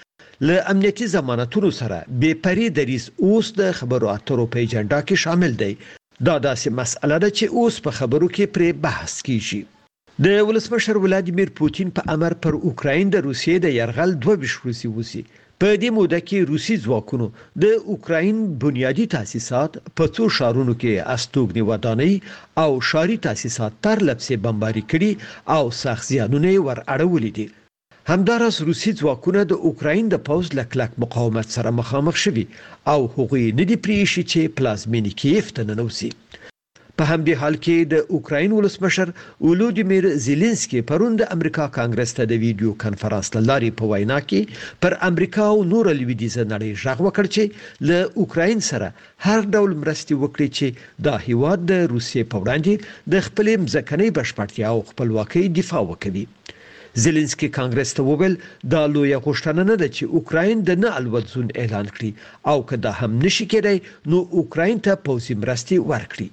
له امنیتي ضمانتونو سره بې پرې دریز اوس د خبرو اترو په اجنډا کې شامل دی. دا داسې مسأله ده چې اوس په خبرو کې پرې بحث کیږي. د ولسمشر ولادیمیر پوتین په امر پر اوکراین د روسیې د يرغل 22 ورځې وسی. په دې موده کې روسي ځواکونو د اوکراین بنیادی تاسیسات په څو شهرونو کې استوګنې ودانۍ او شاري تاسیسات تر لپسې بمباري کړي او سخت زیانونه ور اړولې دي. همدارس روسي ځواکونه د اوکراین د پوځ لکلک مقاومت سره مخامخ شوي او هغوی نه دي پریښي چې پلازمینې کیف ته ننوځي. په همدې حال کې د اوکراین ولسمشر ولودیمیر زيلنسکي پرون د امریکا کانګرس ته د ویډیو کانفرنس لاري په وینا کې پر امریکا او نور لویدیځ نړۍ ژغ وکړ چې له اوکراین سره هر ډول مرستي وکړي چې د هیواد د روسیې په وړاندې د خپل ځمکنۍ بشپړتیا او خپلواکۍ دفاع وکړي. زيلنسکي کانګرس ته وویل دا لوی غوښتنه نه ده چې اوکراین د نه الوتزون اعلان کړي او که دا هم نشي کېدای نو اوکراین ته پوځي مرستي ورکړي.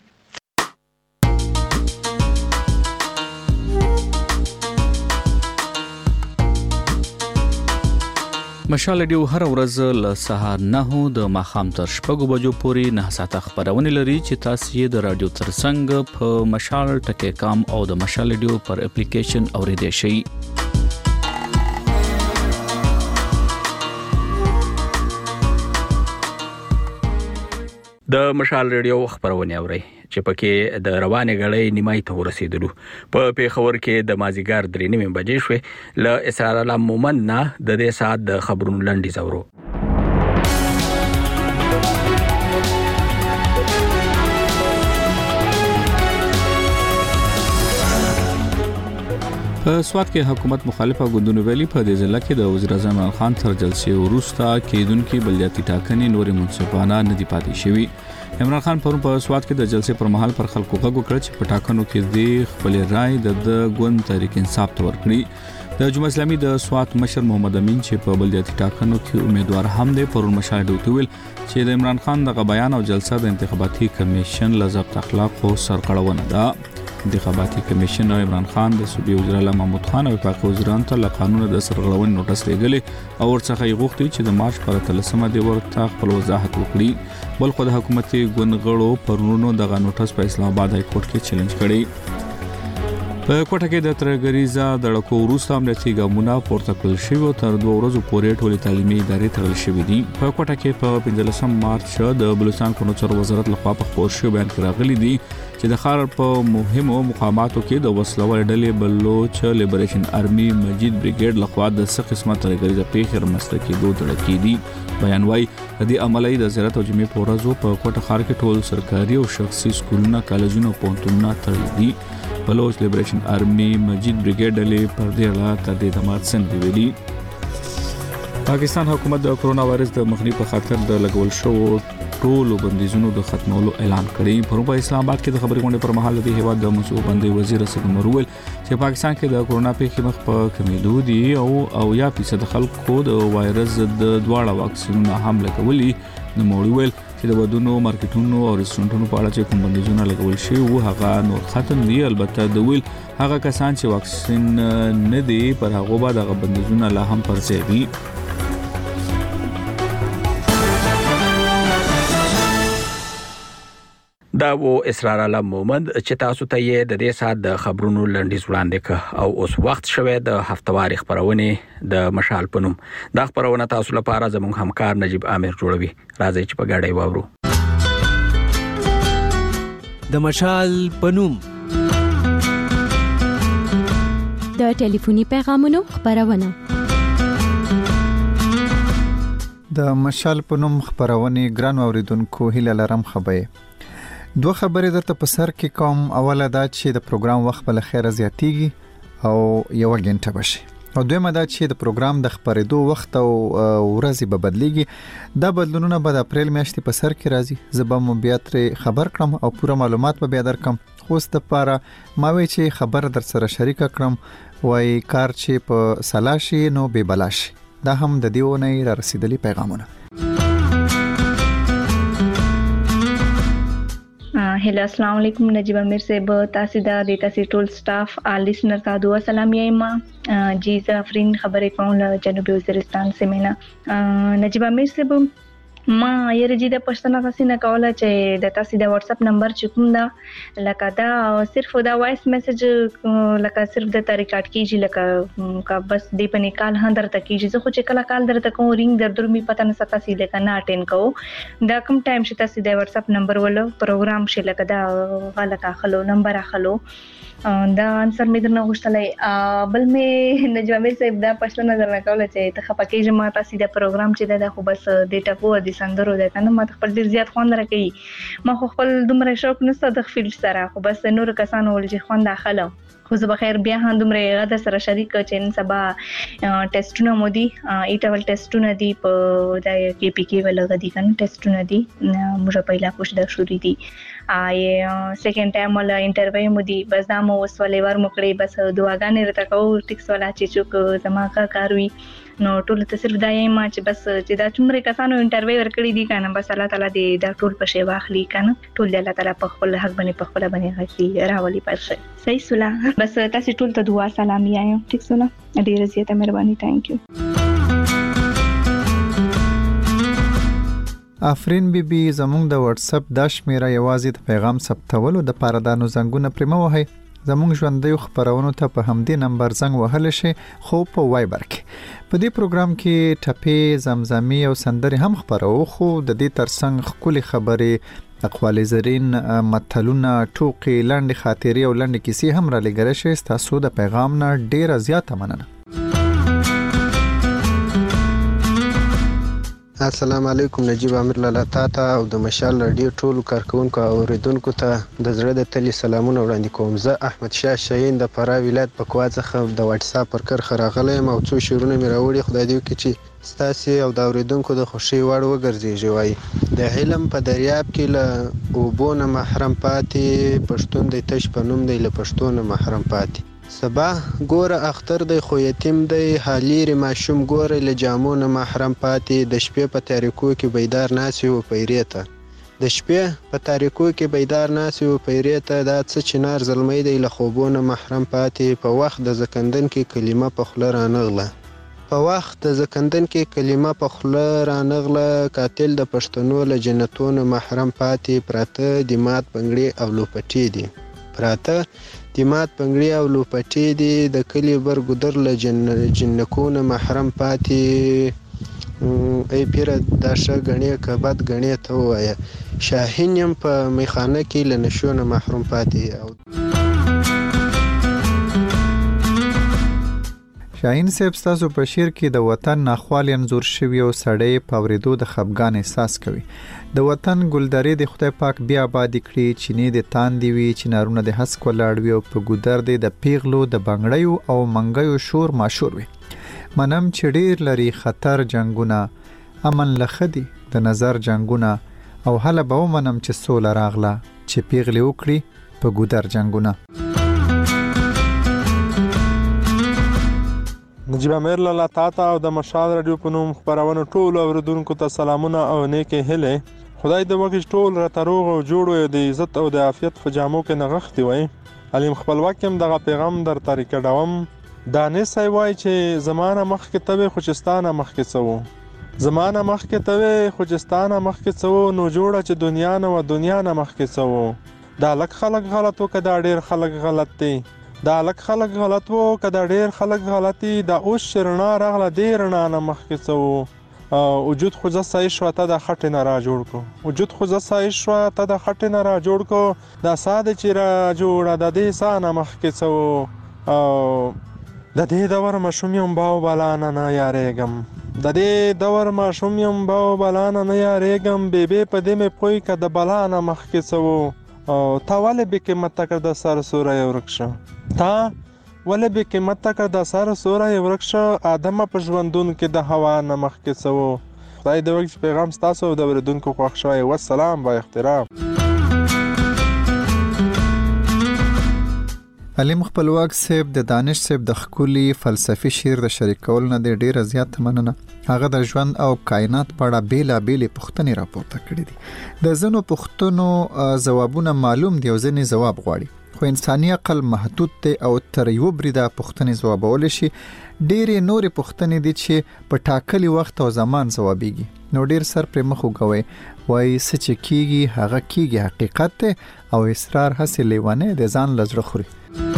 مشال ډیو هر ورځ له سهار 9 د ماخام تر 6 بجو پورې 9 ساعته خبرونه لري چې تاسو یې د رادیو ترڅنګ په مشال ټکی کام او د مشال ډیو پر اپلیکیشن اوریدئ شئ. د مشال ریډیو خبرونه اوري چې پکې د روانه غړې نیمای ته ورسېدلو. په پیښور کې د مازیګر 3:30 بجې شوې ل اسرار الله مومن نه د دې سات د خبرونو لنډي زورو. په سواد کې حکومت مخالفه ګوندونو ویلي په دې ځل کې د وزیر اعظم عمران خان تر جلسې وروسته کېدونکو بلدیاتي ټاکنې نورې منصفانه نه دي پاتې شوې. عمران خان پرون په سواد کې د جلسې پر مهال پر خلکو غږ وکړ چې په ټاکنو کې د خپل رائے د ګوند تحریک انصاف ته ورکړي. د جمهوریت اسلامي د سواد مشر محمد امین چې په بلدیاتي ټاکنو کې امیدوار هم دی پرون مشاهده وکړل چې د عمران خان د بیان او جلسه د انتخاباتي کمیشن لضبط اخلاق او سرغړونه ده. انتخاباتي کمیشن عمران خان د صوبې وزیر اعلی محمود خان او وفاقي وزیرانو ته له قانون د سرغړونې نوټس لېږلی او ورڅخه یې غوښتي چې د مارچ پر 13مه دی ورته خپل وضاحت وکړي. بل خو د حکومتي ګوند غړو پرونو دغه نوټس په اسلام آباد های کورټ کې چیلنج کړی. په کوټه کې د ترګریزا د لکو وروسته امنیتي ګامونه پورته کړل شوی او تر 2 ورځې پورې ټولې تعلیمي ادارې تړل شوې دي. په کوټه کې په 15 مارچ د بلوچستان قانون چارو وزارت لخوا په خبر شوی بیان کې راغلي دي چې د ښار په مهمو مقاماتو کې د وسلوال ډلې بلوچ لیبریشن آرمي مجید بریګیډ لخوا د څه قسمه ترګریزا پیښې رامنځته کېدو تړل کېدي. بیان وايي د دې عملي د زیارت او جمعې په ورځو په کوټه ښار کې ټول سرکاري او شخصي سکولونه کالجونه او پوهنتونونه تړلي دي. بلوچ لیبریشن آرمي مجید بریګیډ ډلې پر دې اړه تردیدات سند ویلي. پاکستان حکومت د کرونا وایرس د مخنیوي په خاطر د لګول شوو ټولو بندیزونو د ختمولو اعلان کړی. پرون په اسلام آباد کې د خبري غونډې پر مهال د هیواد د منصوبندۍ وزیر اسد عمر ویل چې پاکستان کې د کرونا پیښې مخ په کمیدو دي او یا فیصد خلکو د وایرس د دواړه واکسینونه هم لګولي. نو موږ ویل چې د ودونو مارکیټونو او ریسټورانټونو په اړه چې کوم بندیزونه لګول شي او هغه نور ختم دي. البته د ویل هغه کسان چې واکسین نه دي پر هغه بعد هغه بندیزونه لا هم پر ځای دي. دا و اسرار علم مومند چې تاسو ته یې د دې سات د خبرونو لنډیز وړاندې ک او اوس وخت شوه د هفتواري خبرونه د مشال پنوم. دا خبرونه تاسو لپاره زموږ همکار نجیب عامر جوړوي. راځي چې په ګاډي واورو. د مشال پنوم د ټلیفوني پیغامونو خبرونه. د مشال پنوم خبرونه ګران اوریدونکو هیله لرم خبره. دوه خبرې درته په سر کې کوم. اوله دا چې د پروګرام وخت بل خیر زیاتیږي او یو غنټه بشي او دویمه دا چې د پروګرام د خبرېدو وخت او ورځې به بدليږي. دا بدلونونه به د اپریل میاشتې په سر کې راځي. زه به مو بیا ترې خبر کړم او پوره معلومات به بیا درکم. خو ست لپاره ما وی چې خبر در سره شریک کړم. وای کار چې په سلاشي نو به بلاشي. دا هم د دیونه را رسیدلی پیغامونه. هلا السلام علیکم. نجیب امیر صاحب تاسو د تاسو ټول سټاف لیسنر ته دعا سلام یم. جی زفرین خبرې کوم له جنوبي وزیرستان سیمه. نجیب امیر صاحب ما یې رجی د پښتنه تاسو نه کوله چې د تاسو د واتس اپ نمبر چې کوم دا لکه دا صرف دا وایس میسج لکه صرف د ریکارډ کیږي لکه کا بس دی په نکال هندر ته کیږي. زه خو چې کله کال درته کوم رینګ در می پته نه ستا سي لکه نه اټین کو دا کوم ټایم چې تاسو د واتس اپ نمبر ولو پروګرام شي لکه دا غلطه خلو نمبر اخلو دا انسر مې درنه غوښتلای. بل مې نجیب امیر صاحب دا پښتنه درنه کوله چې ته خپکه ما تاسو د پروګرام چې دا خو بس د ټکو د سندرو د کنه ما خپل ډیر زیات خوند راکې. ما خو خپل دومره شوق نشته د خپل سره خو بس نور کسانو ول چې خوند اخلو. خو زه بخیر بیا هم دومره غدا سره شریک چې نن سبا ټیسټونه مو دي ایټول ټیسټونه دي په د کې پی کې ولغدي کنه ټیسټونه دي موږ पहिला کوش د شوري دي سیکنډ ټایم ول انټرویو مو دي بس دا مو وسولې ور مکړې بس دعاګانې رته کو ټیکس والا چې چوک زما کاروي. نو ټول ته صرف دا یې ما چې بس چې دا څومره کسانو انټرویو ورکړي دي کنه بس الله تعالی دې دا ټول په شی واخلي کنه ټول دې الله تعالی په خپل حق باندې په خپل باندې غږی راولي پرشه. صحیح سولا بس تاسو ټول ته دعا سلام یایم. ټیک سولا ډیره زیاته مهرباني. ثانک یو. آفرین بیبي زموږ د واتس اپ د شمیره یوازې د پیغام ثبتولو د پاره د نوزنګونه پرمو وهي. زموږ ژوندۍ خبرونو ته په همدې نمبر زنګ وهل شي. خو په وایبر کې په دې پروګرام کې ټپې زمزمي او سندري هم خبرو. خو د دې ترڅنګ خولي خبرې اقوال زرین متلونه ټوکې لاندې خاطري او لاندې کیسې هم را لګره شي. تاسو د پیغام نه ډیره زیاته مننه. السلام علیکم نجیب امیر لاله تاته او د مشال رادیو ټولو کارکونکو او اوریدونکو ته د زړه د تلې سلامونه وړاندې کوم. زه احمد شاه شاهین د فراه ولایت په کوا څخه د واتس اپ پر کرخه راغلی یم او څو شعرونه مې راوړي. خدای دې وکړي چې ستاسې او د اوریدونکو د خوښۍ وړ وګرځېږي. وایي د علم په دریاب کې له اوبو نه محرم پاتې، پښتون دی تش په نوم دی له پښتو نه محرم پاتې. سبا ګوره اختر دی خو یتیم دی، حالیر ماشوم ګوره له جامو نه محرم پاتې. د شپې په تاریکو کې بیدار ناست و پیرې ته، د شپې په تاریکو کې بیدار ناست و پیرې ته. دا څه چنار زلمی دی له خوبو نه محرم پاتې. په وخت د زکندن کې کلمه په خوله رانغله، په وخت د زکندن کې کلمه په خوله رانغله. قاتل د پښتنو له جنتونو محرم پاتې. پراته د مات پنګړي او لوپټې دي، پراته د مات پنګړي او لوپټې دي. د کلي بر ګدر له جنکونو محرم پاتې. ای پیره دا ښه ګڼې که بد ګڼې ته ووایه. شاهین یم په میخانه کې له نشو نه محروم پاتې. شاهین صاحب ستاسو په شعر کې د وطن ناخوالي انځور شوی او سړی په اورېدو د خفګان احساس کوي. د وطن ګلدارې د خدای پاک بیا آباد کړي، چینې د تاندې وي، چنارونه د هسک ولاړ وي او په ګودر د پیغلو د بنګړیو او منګیو شور ماشور وي. منم چې ډیر لري خطر جنگونه، امن لخدي د نظر جنگونه، او هله به ومنم چې سوله راغله چې پیغلې وکړي په ګودر جنگونه. نجیب امیر لاله تاته او د مشال رادیو په نوم خپرونه ټولو اوریدونکو ته سلامونه او نیکې هیلې. خدای دې وکړي ټول راته روغ او جوړ وي، د عزت او د عافیت په جامو کې نغښتي وي. علیم خپلواک یم دغه پیغام در طریقه ډوم. دانې وای چې زمانه مخکې ته وي خو چې ستانه مخکې څه وو، زمانه مخکې ته وي خو چې ستانه مخکې څه وو. نو جوړه چې دنیا نه و دنیا نه مخکې څه وو. دا لک خلک غلط و که دا ډېر خلک غلط دی، دا لک خلک غلط وو که دا ډېر خلک غلطي. دا اوس چې رڼا راغله دې رڼا نه مخکې څه وو. وجود خو زه سایه شوه ته د خټې نه را جوړ کو، وجود خو زه سایه شوه ته د خټې نه را جوړ کو. دا ساده چې را جوړه د دې سا نه مخکې څه وو. د دې دور ماشوم یم باو بلانه نه یاریږم، د دې دور ماشوم یم باو بلانه نه یاریږم. بیبي په دې مې پوی که د بلانه مخکې څه وو. تا ولې بې قیمته کړ د سر سوری ورک شه، تا ولې بې قیمته کړ د سر سوری ورک شه. آدمه په ژوندون کې د هوا نه مخکې څه وو. خدای دې وکړي چې پیغام ستاسو او د اورېدونکو خوښ شوی. والسلام با احترام. علیم خپلواک صاحب د دانش صاحب د خکولی فلسفي شعر د شریکول نه ډیره زیات مننه. هغه د ژوند او کائنات په اړه بیلابېلې پوښتنې راپورته کړې دي. د ځینو پوښتنو ځوابونه معلوم دي او ځینې ځواب غواړي، خو انساني عقل محدود دی او تر یو بریده پوښتنې ځوابول شي. ډېرې نورې پوښتنې دي چې په ټاکلي وخت او زمان ځوابېږي. نو ډېر سر پرې مخ وګوئ، وایي څه چې کېږي هغه کېږي، حقیقت دی او اصرار هسې لیونی د ځان له زړه خوري.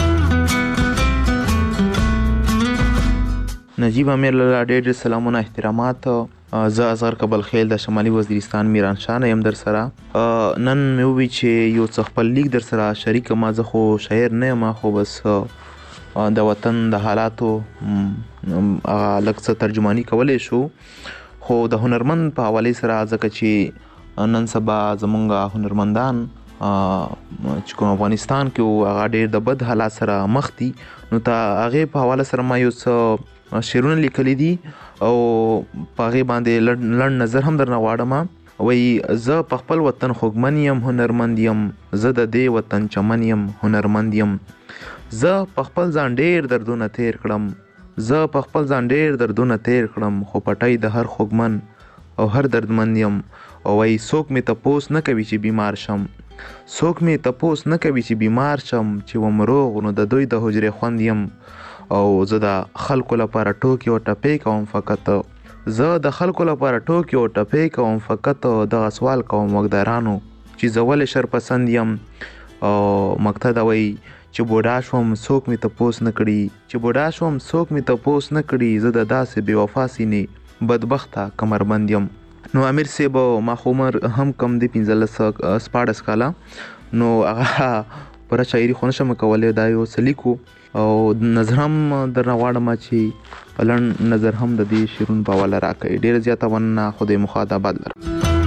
نجیب امیر لاله ډېر سلامونه احترامات. زه اصغر کبل خیل د شمالي وزیرستان میران شاه یم در سره. نن مې ووی چې یو څه خپل لیک در سره شریک ما. زه خو شاعر نه یم، خو بس د وطن د حالاتو لږ څه ترجمانی کولی شو. خو د هنرمند په حواله سره ځکه چې نن سبا زمونږ هنرمندان چې کوم افغانستان کې هغه ډېر د بد حالات سره مخ دي، نو ته هغې په حواله سره ما یو څه شعرونه لیکلي دي او په هغې باندې لنډ نظر هم درنه غواړم. وایي زه په خپل وطن خوږمن یم هنرمند یم، زه د دې وطن چمن یم هنرمند یم. زه په خپل ځان ډېر دردونه تیر کړم، زه په خپل ځان ډېر دردونه تیر کړم، خو پټۍ د هر خوږمن او هر دردمند یم. او وایي څوک مې تپوس نه کوي چې بیمار شم، څوک مې تپوس نه کوي چې بیمار شم. چې وم روغ نو د دوی د حجرې خوند یم. او زه د خلکو لپاره ټوکې او ټپې کوم فقط، زه د خلکو لپاره ټوکې او ټپې کوم فقط. دغه سوال کوم وګدارانو چې زه ولې شرپسند یم. او مقصد وایي چې بوډا شوم څوک مې تپوس نه کړي، چې بوډا شوم څوک مې تپوس نه کړي. زه د داسې بې وفا سینې بدبخته کمربند یم. نو امیر صاحب ما خو عمر هم کم دی 15-14 کاله. نو هغه پر شاعري خو نشم کولای دا یو سلیکو او نظر هم در غواړم چې پلن نظر هم د دې شیرون په والا راکړي. ډیر زیاته ونه خدای مخاطب آباد لر.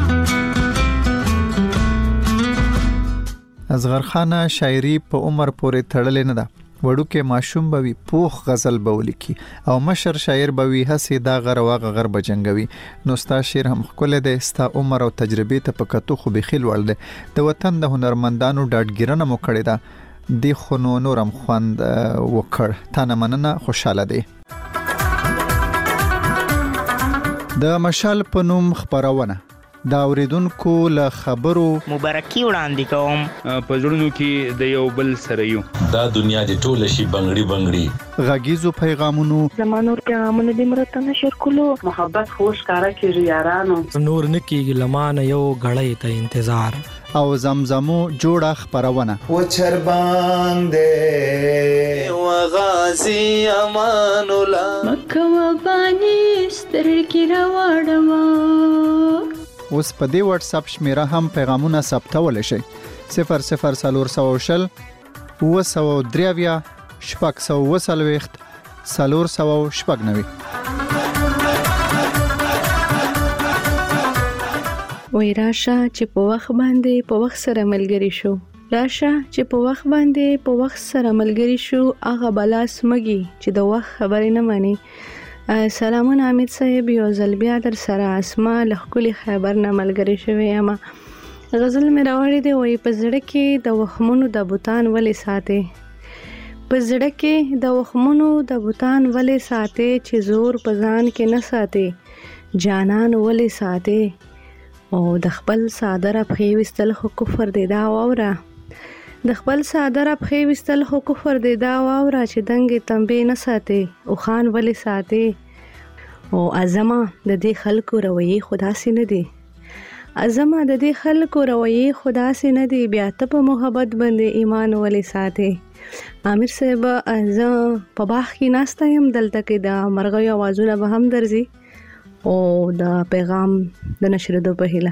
اصغر خان شاعري په عمر پورې تړلې نه ده. وړوکې ماشوم به وي پوخ غزل به ولیکي او مشر شاعر به وي هسې دا غر واغه غر به جنګوي. نو ستا شعر هم ښکلی دی، ستا عمر او تجربې ته په کتو خو بیخي لوړ دی. د وطن د هنرمندانو ډاډګیرنه مو کړې ده، دې خو نو نور هم خوند وکړ. تا نه مننه، خوشحاله دی. د مشال په نوم خپرونه دا اوریدونکو له خبرو مبارکي وړاندې کوم. په زړونو کې د یو بل سره یو، دا دنیا د ټوله شي بنگړي بنگړي. غږیزو پیغامونو زمانو پیغامونه د مرته نشر کولو محبت خوش کارا کیږي یارانو، نور نکیږي لمانه یو غړې ته انتظار او زمزمو جوړه خپرونه و چر باندې و غازی امان الله مکه و بانی سترګې راوړم. اوس په دې واتس اپ شمیره هم پیغامونه ثبتول شي 00420 923 640 490. وای راشه چې په وخت باندې په وخت سره ملګری شو، راشه چې په وخت باندې په وخت سره ملګری شو، هغه بلا سمږي چې د وخت خبرې نه مانی. سلامونه حمید صاحب، یو ځل بیا در سره اسما لخکلی خبر نه ملګری شوی یم. غزل مې راوړی دی، وای په زړه کې د وخمونو د بوتان ولې ساتي، په زړه کې د وخمونو د بوتان ولې ساتي، چې زور په ځان کې نه ساتي جانان ولې ساتي. او د خپل صادره پخې وستل خو کفر دی دا واوره، د خپل صادره پخې وستل خو کفر دی دا واوره، چې دنګې تنبې نه ساتي او خان ولې ساتي. او ازما د دې خلکو رویې خدا سي نه دی، ازما د دې خلکو رویې خدا سي نه دی، بیا ته په محبت باندې ایمان ولې ساتي. امیر صاحب زه په باغ کې ناسته یم، دلته کې د مرغیو आवाजونه به هم درځي او د پیغام د نشریدو په هیله.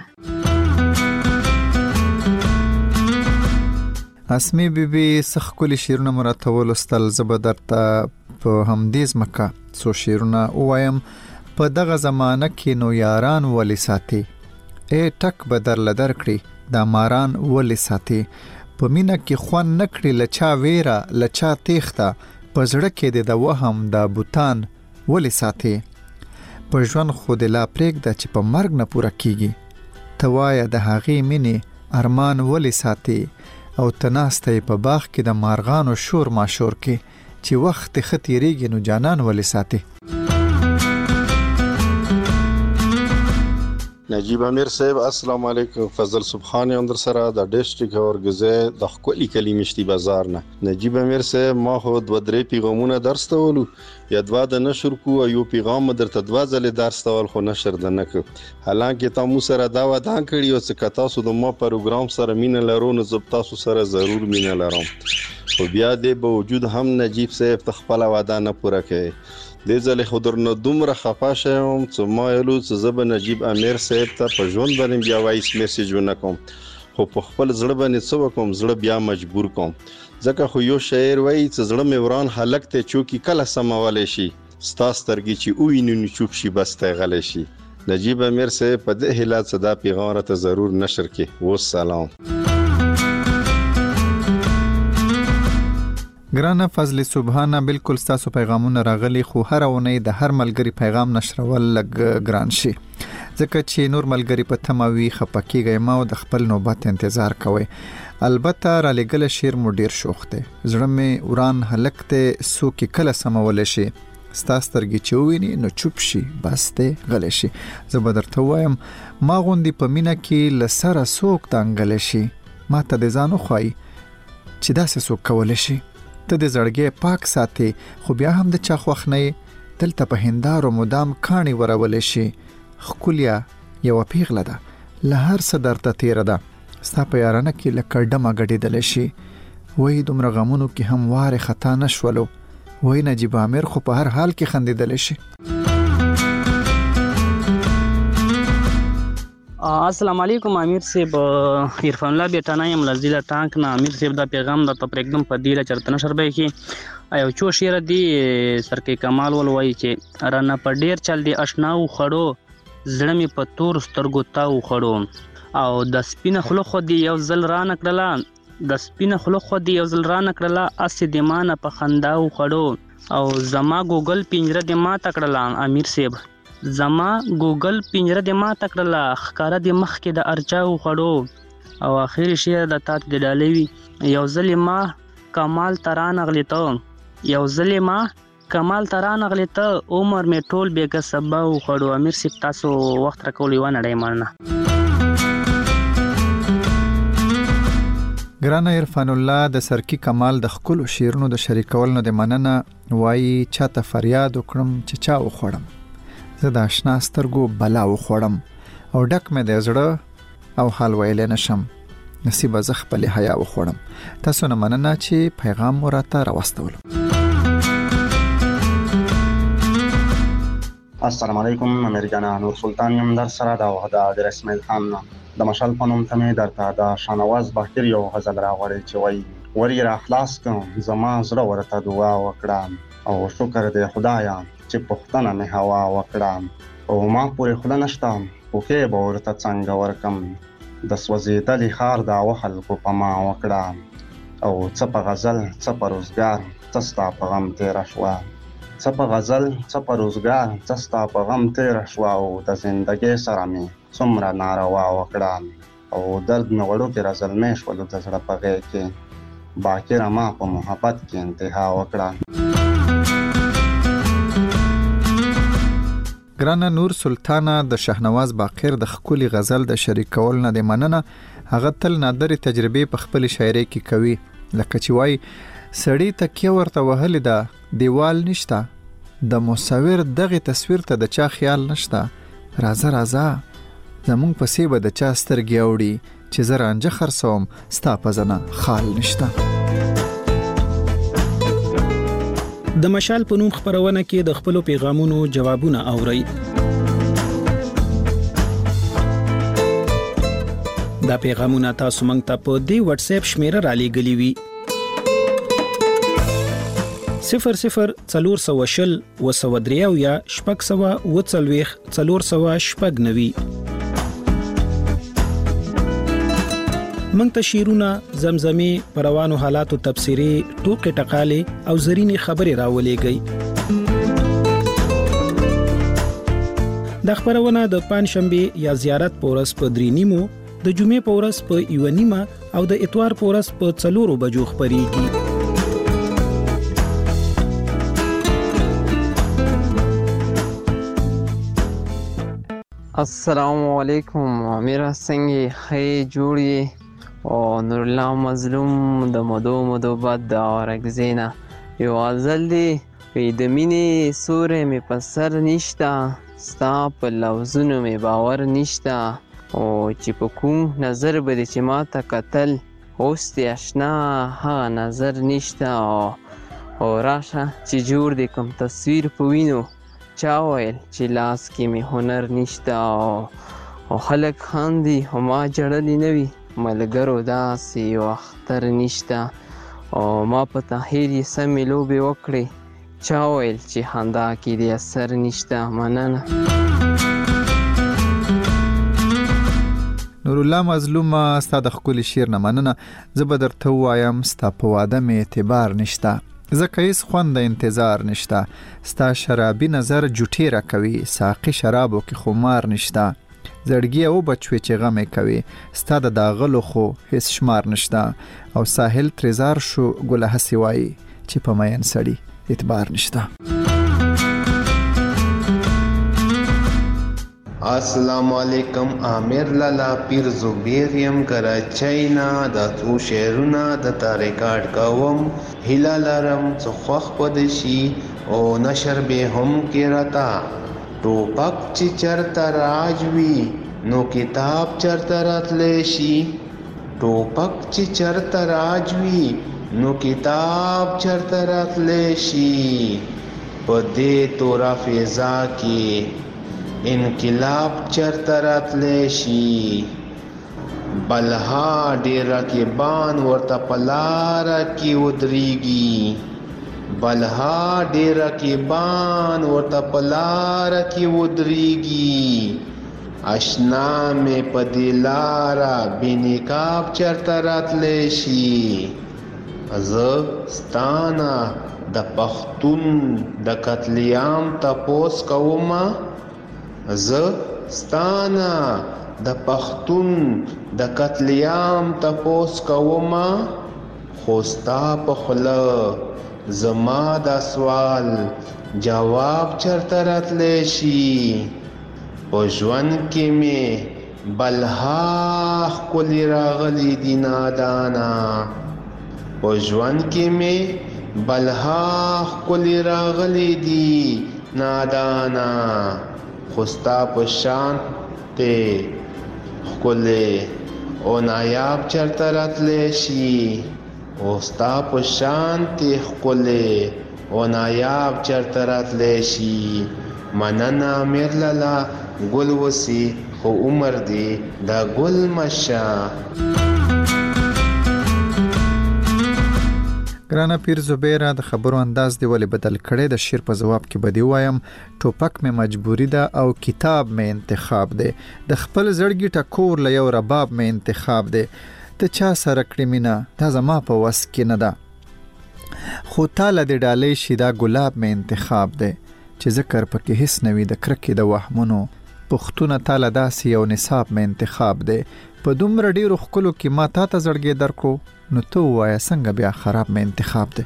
اسمی بیبي سخ کلی شیرونه مراتول استل زبدرته په همدیز مکه سو شیرونه وایم. په دغه زمانہ کې نو یاران ولی ساتي، اے ټک بدر لدر کړي دا ماران ولی ساتي. په مینا کې خوان نکړي لچا ویرا لچا تیختا، په زړه کې د وهم دا بوتان ولی ساتي. په ژوند خود لا پرېږده چې په مرګ نه پوره کیږي، توایا د هغې مینې ارمان ولی ساتي. او تناسته په باغ کې د مارغانو شور ماشور کې، چې وخت ښه تیریږي نو جانان ولی ساتي. نجیب امیر صاحب السلام علیکم. فضل سبحانی اندر سره د ډیسټریکټ اورګزه د خپل کلی مشتي بازار نه. نجیب امیر صاحب ما هو 2-3 پیغامونه درستولو یا دوا د نشر کو، یو پیغام درته 2 ځله درستول خو نشر د نک. حالانکه تاسو سره دا وعده کړی او چې تاسو د ما پروګرام سره مینه لرو نو زب تاسو سره ضرور مینه لرم، خو بیا دې باوجود هم نجیب صاحب تخپل وعده نه پوره کړي. دې ځل خو درنه دومره خفه شوم چې ما یلو چې زب نجیب امیر صاحب ته په ژوند باندې بیا وایس میسج ونکوم، خو په خپل زړه باندې څه وکم، زړه بیا مجبور کوم. ځکه خو یو شاعر وایي چې زړه مې وران هلک ته چوکي کله سمولای شي، ستا سترګې چې وویني نو چوپ شي بس ته غلی شي. نجیب امیر صاحب په دې حالت صدا پیغام راته ضرور نشر کړي. والسلام. ګرانه فضل سبحانه بالکل تاسو پیغامونه راغلي، خو هر اونۍ د هر ملګری پیغام نشرول لګ ګران شي، ځکه چې نور ملګری په تماوي خپکیږي ما او د خپل نوبت انتظار کوي. البته را لګل شیر مو ډیر شوخ دی، زړه مې وران هلک ته سو کې کله سمول شي، ستاسترګي چويني نو چوپ شي بس ته غل شي. زه به درته وایم ما غوندي په مینا کې لسره سوک دانګل شي، ما ته د ځانو خوای چې داسې سوک کول شي. ته د زړګي پاک ساتي، خو بیا هم د چا خوښ نه دلته په هندارو مدام کانی ورول شي. خکولیا یو پیغله ده له هر څه درته تیر ده، ستا په یارانه کې لکه ډمه غډېدل شي. وای دومره غمونو کې هم واره خطا نشولو، وای نجیب امیر خو په هر حال کې خندېدل شي. السلام علیکم امیر صاحب عرفان الله بیٹانا یم لزیلا ټانک نه امیر صاحب دا پیغام د تپریکدم په دیله چرته نشر به کې ایو چو شیر دی سرکې کمال ول وای چې رانا په ډیر چل دی آشناو خړو زړه می په تور سترګو تاو خړو او د سپینه خلو خو دی یو زل را نکړه د سپینه خلو خو دی یو زل را نکړه اس دی مان په خنداو خړو او زما ګوګل پنجره دی ما تکړه امیر صاحب زما ګوګل پنجره د ما تکړه خکاره د مخ کې د ارچاو خړو او اخر شعر د تات د ډالوي یو ځل ما کمال تران غلیته یو ځل ما کمال تران غلیته عمر می ټول بیګه سبا خړو امیر سپ تاسو وخت راکولې و نه ډای مانه ګران عرفان الله د سرکی کمال د خپل شیرونو د شریکول نه د مننه وای چاته فریاد وکړم چې چا وخړم زه د آشنا سترګو بلا وخوړم او ډک مې د زړه او حال ویل نشم نصیب از خپل حیا وخوړم تاسو نه مننه چې پیغام ورته راوستول السلام علیکم امیر جانا نور سلطان یم در سره دا وحده د اسماعیل خان د مشال پنوم ته درته د شانواز بهتر یو غزل راغلی چې وای وری را خلاص کوم زما زړه ورته دعا وکړه او شکر دې خدایا چې پښتنه مې هوا وکړه او ما پورې خله نشته پوکې به ورته څنګه ورکم د سوځېدلي ښار دا خلکو په ما وکړه او څه په غزل څه په روزګار څه ستا په غم تېره شوه څه په غزل څه په روزګار څه ستا په غم تېره شوه او د زندګۍ سره مې څومره ناروا وکړه او درد مې وړوکې رازلمې شولو د زړه په غېږ کې باکره ما په محبت کې انتها وکړه ګرانه نور سلطانه د شهنواز باقر د خولي غزل د شریکول نه د مننه هغه تل نادر تجربه په خپل شاعري کې کوي لکه چې وای سړی تکیه ورته وهل دا دیوال نشتا د مصور دغه تصویر ته د چا خیال نشتا رازه زمون پسې به د چا سترګې اوړي چې زرانجه خرڅوم ستا پزنه خال نشتا د مشال په نوم خبرونه کې د خپل پیغامونو جوابونه اوري دا پیغامونه تاسو مونږ ته په دی واتس اپ شمیره را لېږلي وي 0040 وسودریو یا شپږ سوه وڅلويخ 490 منګ ته شیرونه زمزمه پروانو حالاتو تفسیری ټوکې ټقاله او زرینی خبري راولېږي د خبرونه د پنځشنبه یا زیارت پورس په درینیمو د جمعې پورس په یونیمه او د اتوار پورس په 4 بجو خبريږي السلام علیکم امیر څنګه خې جوړی او نور الله مظلوم د مدو بعد د اورګزینا یو ازل دی د مینې سورې می پسر نشتا ستا په لوزونو می باور نشتا او چې په کوم نظر به چې ما ته قتل اوست آشنا ها نظر نشتا او راشه چې جوړ دی کوم تصویر پوینو چا ویل چې لاس کې می هنر نشتا او خلک خاندي او ما جړلی نوي ملګرو داسې یو اختر نشته او ما په تحیر یې سمې لوبې وکړې چا ویل چې خندا کې دې اثر نشته مننه نور الله مظلومه ستا د خپل شعر نه مننه زه به درته وایم ستا په واده مې اعتبار نشته زکه هیڅ خوند انتظار نشته ستا شرابي نظر جوټی را کوي ساقي شرابو کې خمار نشته زړګي او بچوي چې غمې کوي ستا د داغلو خو هیڅ شمار نشته او ساحل ترزار شو ګل هسي وای چې په مین سړی اعتبار نشته السلام علیکم امیر لالا پیر زبیر یم کراچینا د تو شعرونه د تا ریکارډ کوم هیله لرم څو خوښ پد شي او نشر به هم کې راتا ټوپک چې چرته راجوي نو کتاب چرته راتلی شي ټوپک چې چرته راجوي نو کتاب چرته راتلی شي په دې تورا فضا کې انقلاب چرته راتلی شي بلها ډېر رقیبان ورته په لاره کې ودرېږي بلها ډېر رقیبان ورته په لاره کې ودرېږي اشنا مې په دې لاره بې نقاب چرته راتلی شي زه ستانه د پښتون د قتلیام تپوس کومه زه ستانه د پښتون د قتلیام تپوس کومه خو ستا په خوله زما دا سوال جواب چرته راتلی شي په ژوند کې مې بلها ښکلي راغلي دي نادانا په ژوند کې مې بلها ښکلي راغلي دي نادانا خو ستا په شان ته ښکلي او نایاب چرته راتلی شي او ستا په شان ته ښکلي او نایاب چرته راتلی شي مننه امیر لالا ګل وسی خو عمر دی دا ګل مشه ګرانه پیر زبیره د خبرو انداز دی ولې بدل کړي د شعر په جواب کې بدی وایم ټوپک مې مجبوری ده او کتاب مې انتخاب دی د خپل زړګي ټکور له یو رباب مې انتخاب دی ته چا سره کړې مینه دا زما په وس کې نه ده خو تاله د ډالۍ شي دا ګلاب مې انتخاب دی چې ذکر پکې هیڅ نوي د کرکې د وهمونو پښتونه تاله داسې یو نصاب مې انتخاب دی په دومره ډیرو ښکلو کې ما تا ته زړګی درکو نو ته ووایه څنګه بیا خراب مې انتخاب دی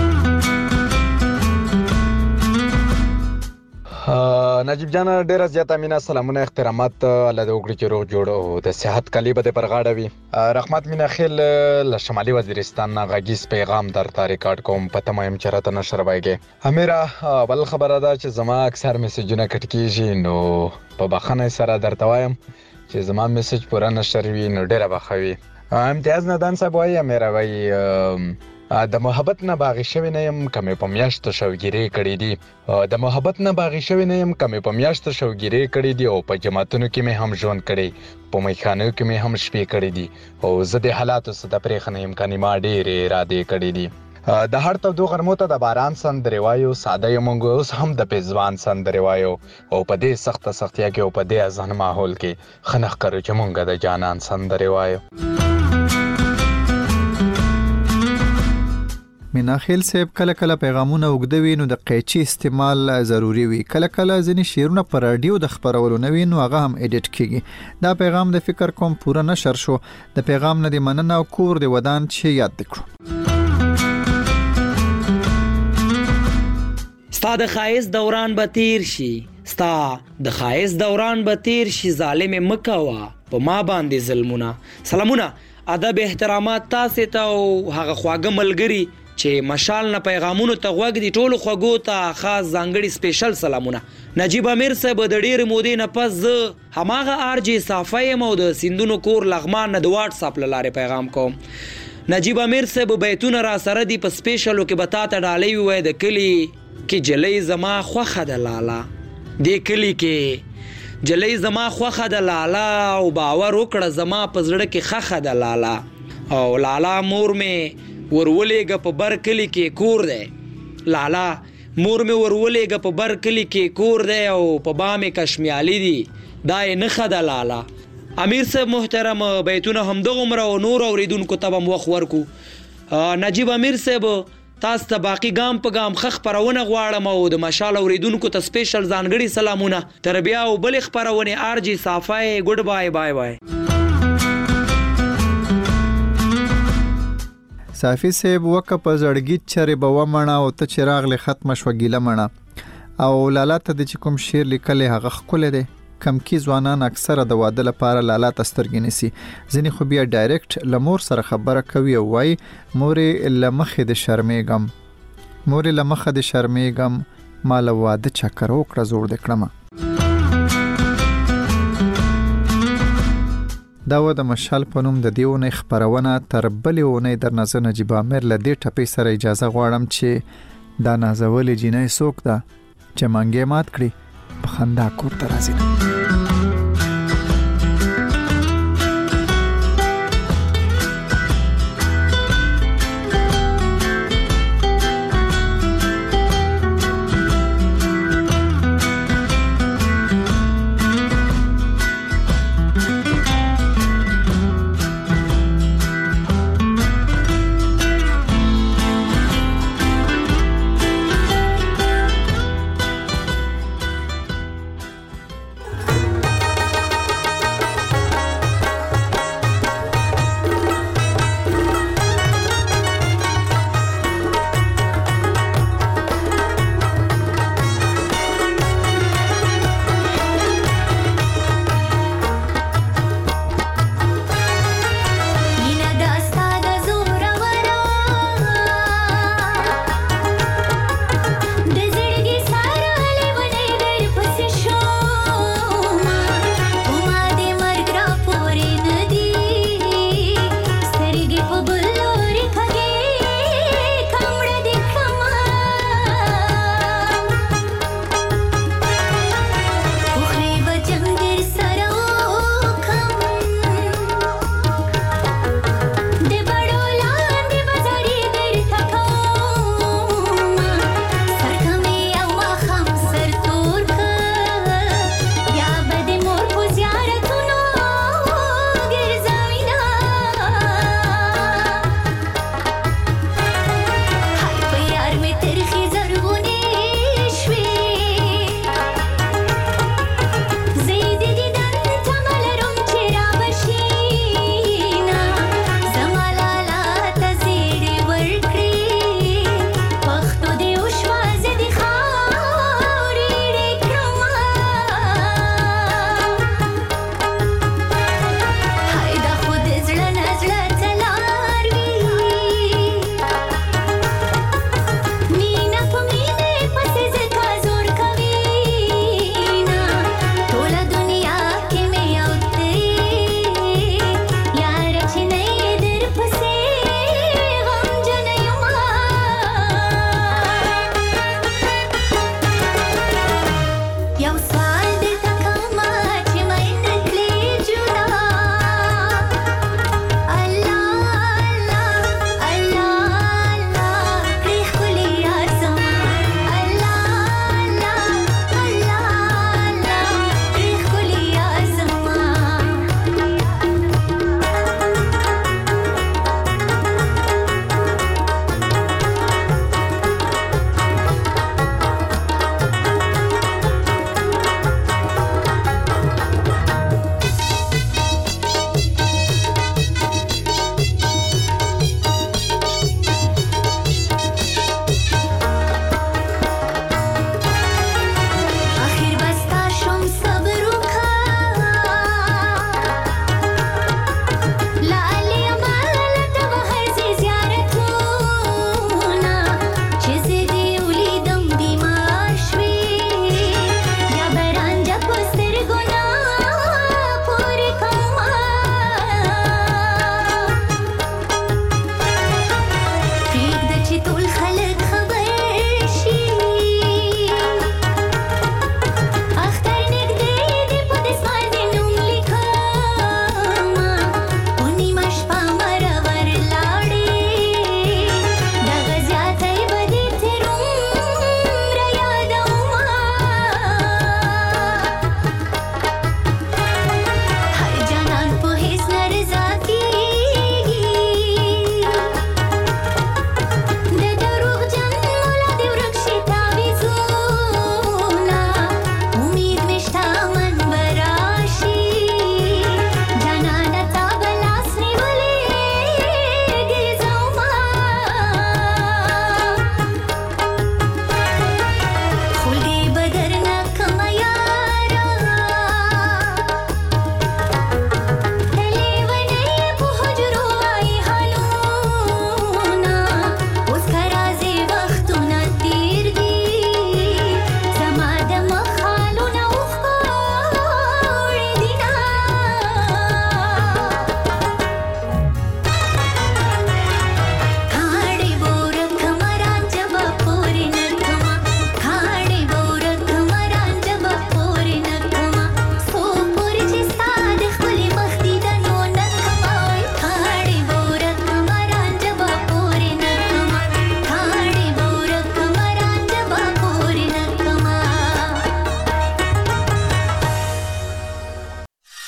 نجیب جان ډیره زیاته مینا سلامونه احترامات الله دې وکړي چې روغ جوړ او د صحت کلی به پر غاړه وي رحمت مینا خیل له شمالي وزیرستان نه غږیز پیغام درته ریکارډ کوم پته مې چرته نشر وایګي امیرا بل خبره ده چې زما اکثر میسجونه کټ کیږي نو په بخښنه سره درته وایم چې زما میسج پوره نشر وي نو ډیره بخوي امتیاز ندان صاحب وایي امیرا وایي د محبت نه باغی شوی نه يم کمې په میاشت شوګيري کړې دي د محبت نه باغی شوی نه يم کمې په میاشت شوګيري کړې دي او په جماعتونو کې مې هم ژوند کړي په میخانو کې مې هم شپې کړې دي او زه د حالاتو څخه پرېخ نه يم کني ما ډېرې اراده کړې دي د هر تودو غرمو ته د باران سندرې وایو ساده یې مونږ اوس هم د پېزوان سندرې وایو او په دې سختیا کې او په دې ازان ماحول کې خنخ کړو چې مونږ د جانان سندرې وایو مینا خیل صاحب کله کله پیغامونه وګدوي نو د قیچي استعمال ضروری وي کله کله ځینې شعرونه پر رادیو د خبرولو نوي نو هغه هم ایډیټ کیږي دا پیغام د فکر کوم پوره نشر شو د پیغام نه دی مننه او کور دی ودان چې یاد وکړو ستا د خایس دوران به تیر شي ستا د خایس دوران به تیر شي ظالم مکوا په ما باندې ظلمونه سلامونه ادب احترامات تاسو ته او هغه خواږه ملګری چې مشال نه پیغامونو ته غوږ دي ټولو خوږو ته خاص ځانګړي سپیشل سلامونه نجیب امیر صاحب د ډېر مودې نه پس زه هماغه آرجی صافی مو د سندونو کور لغمان نه د واتس اپ لاره پیغام کوم نجیب امیر صاحب بیتونه را سره دی په سپیشلو کې بتا ته ډالۍ وای د کلی کې جلې زما خوخه د لالا د کلی کې جلې زما خوخه د لالا او باور وکړه زما په زړه کې خخه د لالا او لالا مور می ورولېګه په بر کلی کې کور دی لالا مور می ورولېګه په بر کلی کې کور دی او په بامې کشمیالي دی دا یې نخه د لالا امیر صاحب محترم بیتونه همدغه عمر او نور اوریدونکو ته هم وخت ورکو نجیب امیر صاحب تاسو ته باقی ګام په ګام خخ پرونه غواړم او د مشال اوریدونکو ته سپیشل ځانګړي سلامونه تر بیا او بل خبرونه آرجی صافای ګډ بای بای بای صافی صاحب وکه په زړګي چرې به ومنه او ته چراغ له ختم شو ګیله منه او لالا ته د کوم شعر لیکل هغه خپل دی کم کی ځوانان اکثره د واده لپاره لالا تسترګې نیسي ځینې خو بیا ډایرکټ لمور سره خبره کوي او وای مورې لمخې د شرمېږم مال واده چکر وکړه زوړ د کړم دا و د مشال په نوم د دیونه خبرونه تر بلې ونې در نظر نجیب امیر له دې ټپې سره اجازه غواړم چې دا نازولې جنې څوک ده چې منګې مات کړي په خندا کور ته راځي.